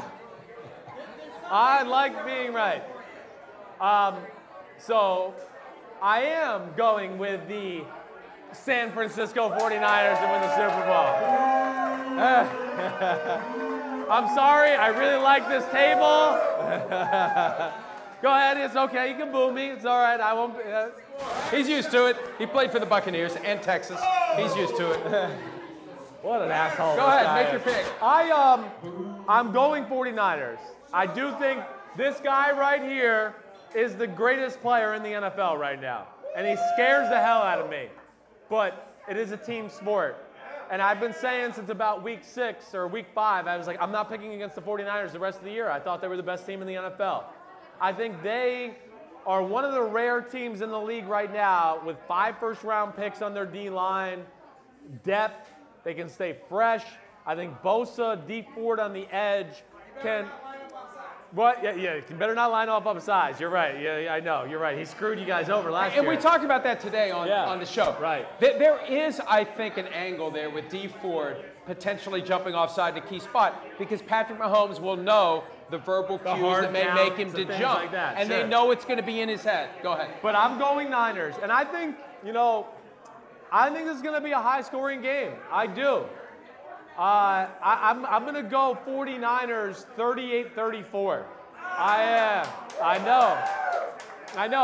I like being right. Um, so I am going with the San Francisco forty-niners to win the Super Bowl. I'm sorry, I really like this table. Go ahead, it's okay, you can boo me, it's all right, I won't. Uh, He's used to it. He played for the Buccaneers and Texas. He's used to it. What an asshole. Go this ahead, guy make your is. pick. I um I'm going forty-niners. I do think this guy right here is the greatest player in the N F L right now. And he scares the hell out of me. But it is a team sport. And I've been saying since about week six or week five, I was like, I'm not picking against the forty-niners the rest of the year. I thought they were the best team in the N F L. I think they are one of the rare teams in the league right now with five first-round picks on their D-line, depth. They can stay fresh. I think Bosa, D Ford on the edge can. What? Yeah, yeah. You better not line off upsides. You're right. Yeah, yeah, I know. You're right. He screwed you guys over last And year. we talked about that today on, Yeah. on the show. Right. There, there is, I think, an angle there with D Ford potentially jumping offside the key spot because Patrick Mahomes will know the verbal The cues hard that may counts make him and to things jump. like that, and sure. they know it's going to be in his head. Go ahead. But I'm going Niners, and I think, you know, I think this is going to be a high-scoring game. I do. Uh, I, I'm, I'm going to go forty-niners thirty-eight thirty-four. I am. I know. I know.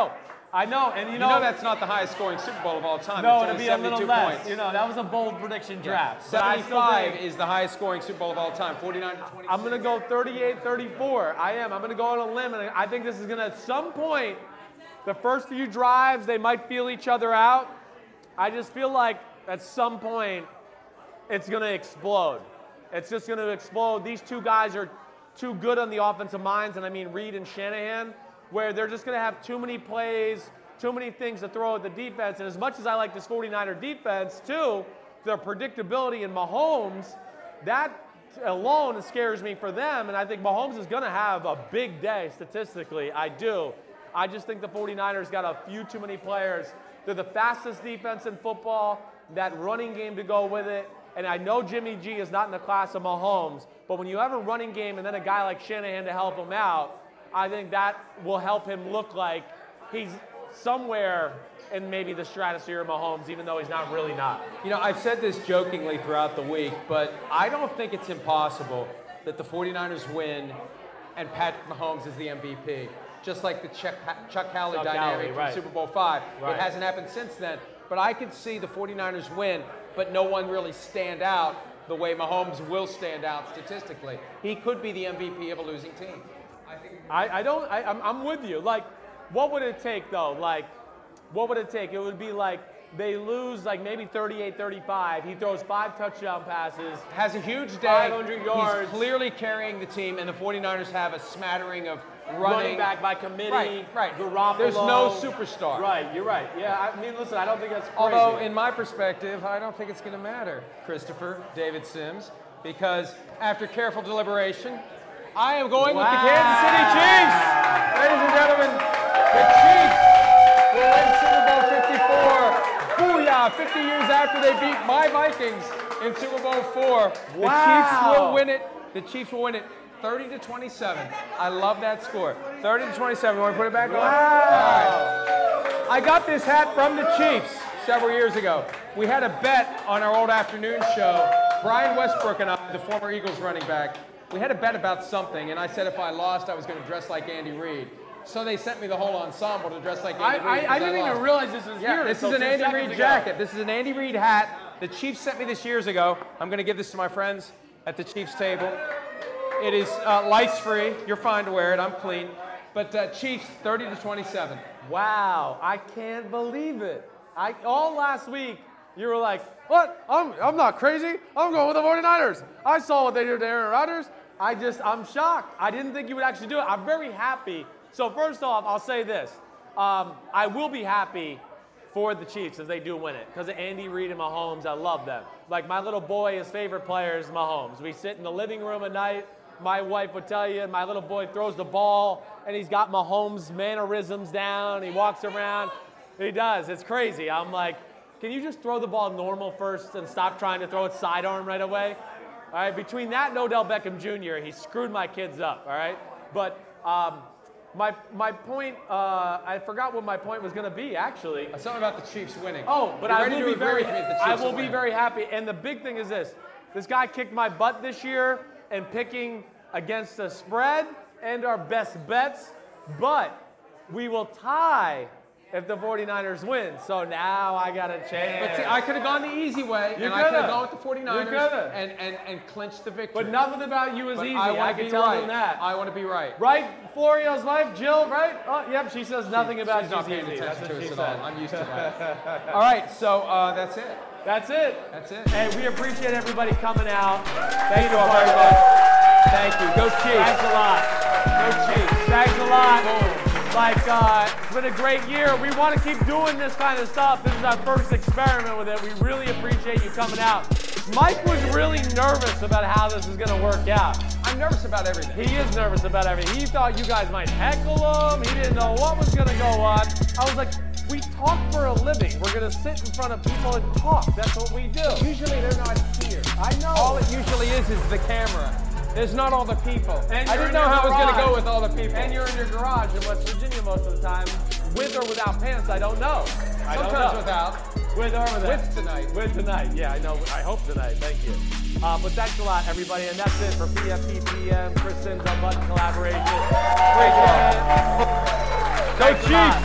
I know, and you You know, know that's not the highest scoring Super Bowl of all time. No, It's it'll only be a little seventy-two less. points. You know, that was a bold prediction draft. Yeah. But I still seventy-five think- is the highest scoring Super Bowl of all time. forty-nine to twenty-six. I'm going to go thirty-eight thirty-four. I am. I'm going to go on a limb, and I think this is going to, at some point, the first few drives, they might feel each other out. I just feel like at some point, it's going to explode. It's just going to explode. These two guys are too good on the offensive minds, and I mean Reed and Shanahan, where they're just going to have too many plays, too many things to throw at the defense. And as much as I like this forty-niner defense, too, their predictability in Mahomes, that alone scares me for them. And I think Mahomes is going to have a big day statistically. I do. I just think the forty-niners got a few too many players. They're the fastest defense in football, that running game to go with it. And I know Jimmy G is not in the class of Mahomes, but when you have a running game and then a guy like Shanahan to help him out, I think that will help him look like he's somewhere in maybe the stratosphere of Mahomes, even though he's not really not. You know, I've said this jokingly throughout the week, but I don't think it's impossible that the forty-niners win and Patrick Mahomes is the M V P. Just like the Chuck, Chuck Howley Chuck dynamic Howley, from right. Super Bowl five. Right. It hasn't happened since then. But I could see the forty-niners win, but no one really stand out the way Mahomes will stand out statistically. He could be the M V P of a losing team. I, I don't, I, I'm, I'm with you. Like, what would it take, though? Like, what would it take? It would be like they lose like maybe thirty-eight thirty-five. He throws five touchdown passes. Has a huge day. five hundred yards. He's clearly carrying the team, and the forty-niners have a smattering of running. Running back by committee. Right, right. Garoppolo. There's no superstar. Right, you're right. Yeah, I mean, listen, I don't think that's crazy. Although, in my perspective, I don't think it's going to matter, Christopher, David Sims, because after careful deliberation, I am going Wow. with the Kansas City Chiefs. Ladies and gentlemen, the Chiefs will win Super Bowl fifty-four. Booyah! fifty years after they beat my Vikings in Super Bowl four. The Wow. Chiefs will win it. The Chiefs will win it thirty to twenty-seven. I love that score. thirty to twenty-seven. You want to put it back on? Wow. All right. I got this hat from the Chiefs several years ago. We had a bet on our old afternoon show. Brian Westbrook and I, the former Eagles running back, we had a bet about something, and I said if I lost, I was going to dress like Andy Reid. So they sent me the whole ensemble to dress like Andy I, Reid. I, 'cause I didn't even lost. realize this was Yeah, here. this is until an two Andy seconds Reid ago. jacket. This is an Andy Reid hat. The Chiefs sent me this years ago. I'm going to give this to my friends at the Chiefs table. It is uh, lice-free. You're fine to wear it. I'm clean. But uh, Chiefs, thirty to twenty-seven. Wow, I can't believe it. I all last week, you were like, what? I'm, I'm not crazy. I'm going with the forty-niners. I saw what they did to Aaron Rodgers. I just, I'm shocked. I didn't think you would actually do it. I'm very happy. So first off, I'll say this. Um, I will be happy for the Chiefs if they do win it because of Andy Reid and Mahomes. I love them. Like my little boy, his favorite player is Mahomes. We sit in the living room at night. My wife would tell you, my little boy throws the ball, and he's got Mahomes' mannerisms down. He walks around. He does. It's crazy. I'm like, can you just throw the ball normal first and stop trying to throw it sidearm right away? All right, between that and Odell Beckham Junior, he screwed my kids up, all right? But um, my, my point, uh, I forgot what my point was going to be, actually. Something about the Chiefs winning. Oh, but You're I ready will to be agree very, with me that the I Chiefs will will be win. very happy. And the big thing is this. This guy kicked my butt this year and picking against the spread and our best bets, but we will tie if the forty-niners win. So now I got a chance. But see, I could have gone the easy way, You and I could have coulda. gone with the forty-niners You coulda. and, and, and clinched the victory. But nothing about you is But easy. I, I, wanna can be tell right. them that. I want to be right. Right, Florio's wife, Jill, right? Oh, yep, she says nothing about She's not she's paying easy. attention That's what to she us at said. all. I'm used to that. All right, so uh, that's it. That's it. That's it. Hey, we appreciate everybody coming out. Thank you all very much. Thank you. Go Chiefs. Thanks a lot. Go Chiefs. Thanks a lot. Like, uh, it's been a great year. We want to keep doing this kind of stuff. This is our first experiment with it. We really appreciate you coming out. Mike was really nervous about how this is going to work out. I'm nervous about everything. He is nervous about everything. He thought you guys might heckle him. He didn't know what was going to go on. I was like, we talk for a living. We're going to sit in front of people and talk. That's what we do. Usually they're not here. I know. All it usually is is the camera. There's not all the people. And I you're didn't in know your how I was going to garage. go with all the people. And you're in your garage in West Virginia most of the time, with or without pants. I don't know. I don't Sometimes know. without. With or without. With tonight. With tonight. Yeah, I know. I hope tonight. Thank you. Uh, but thanks a lot, everybody. And that's it for P F T P M, Chris Sims Unbuttoned Collaboration. Great job. Go Chiefs. Thanks a lot. Thanks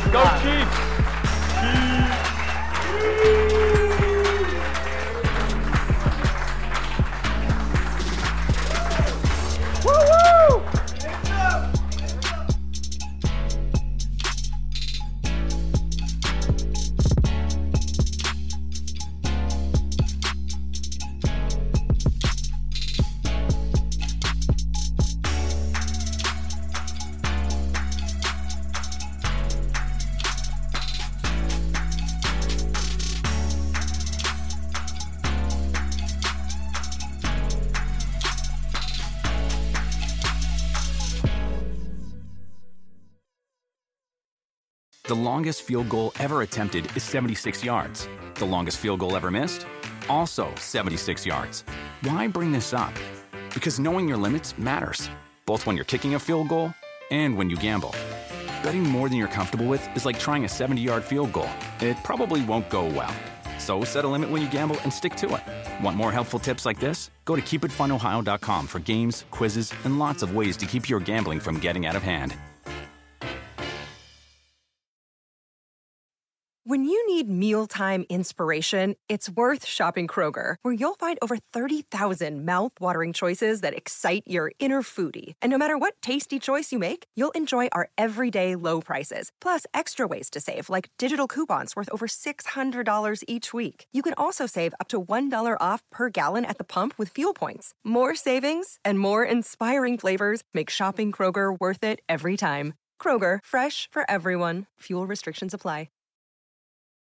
Go Chiefs! Woo-woo! The longest field goal ever attempted is seventy-six yards. The longest field goal ever missed? Also seventy-six yards. Why bring this up? Because knowing your limits matters, both when you're kicking a field goal and when you gamble. Betting more than you're comfortable with is like trying a seventy-yard field goal. It probably won't go well. So set a limit when you gamble and stick to it. Want more helpful tips like this? Go to keep it fun ohio dot com for games, quizzes, and lots of ways to keep your gambling from getting out of hand. When you need mealtime inspiration, it's worth shopping Kroger, where you'll find over thirty thousand mouth-watering choices that excite your inner foodie. And no matter what tasty choice you make, you'll enjoy our everyday low prices, plus extra ways to save, like digital coupons worth over six hundred dollars each week. You can also save up to one dollar off per gallon at the pump with fuel points. More savings and more inspiring flavors make shopping Kroger worth it every time. Kroger, fresh for everyone. Fuel restrictions apply.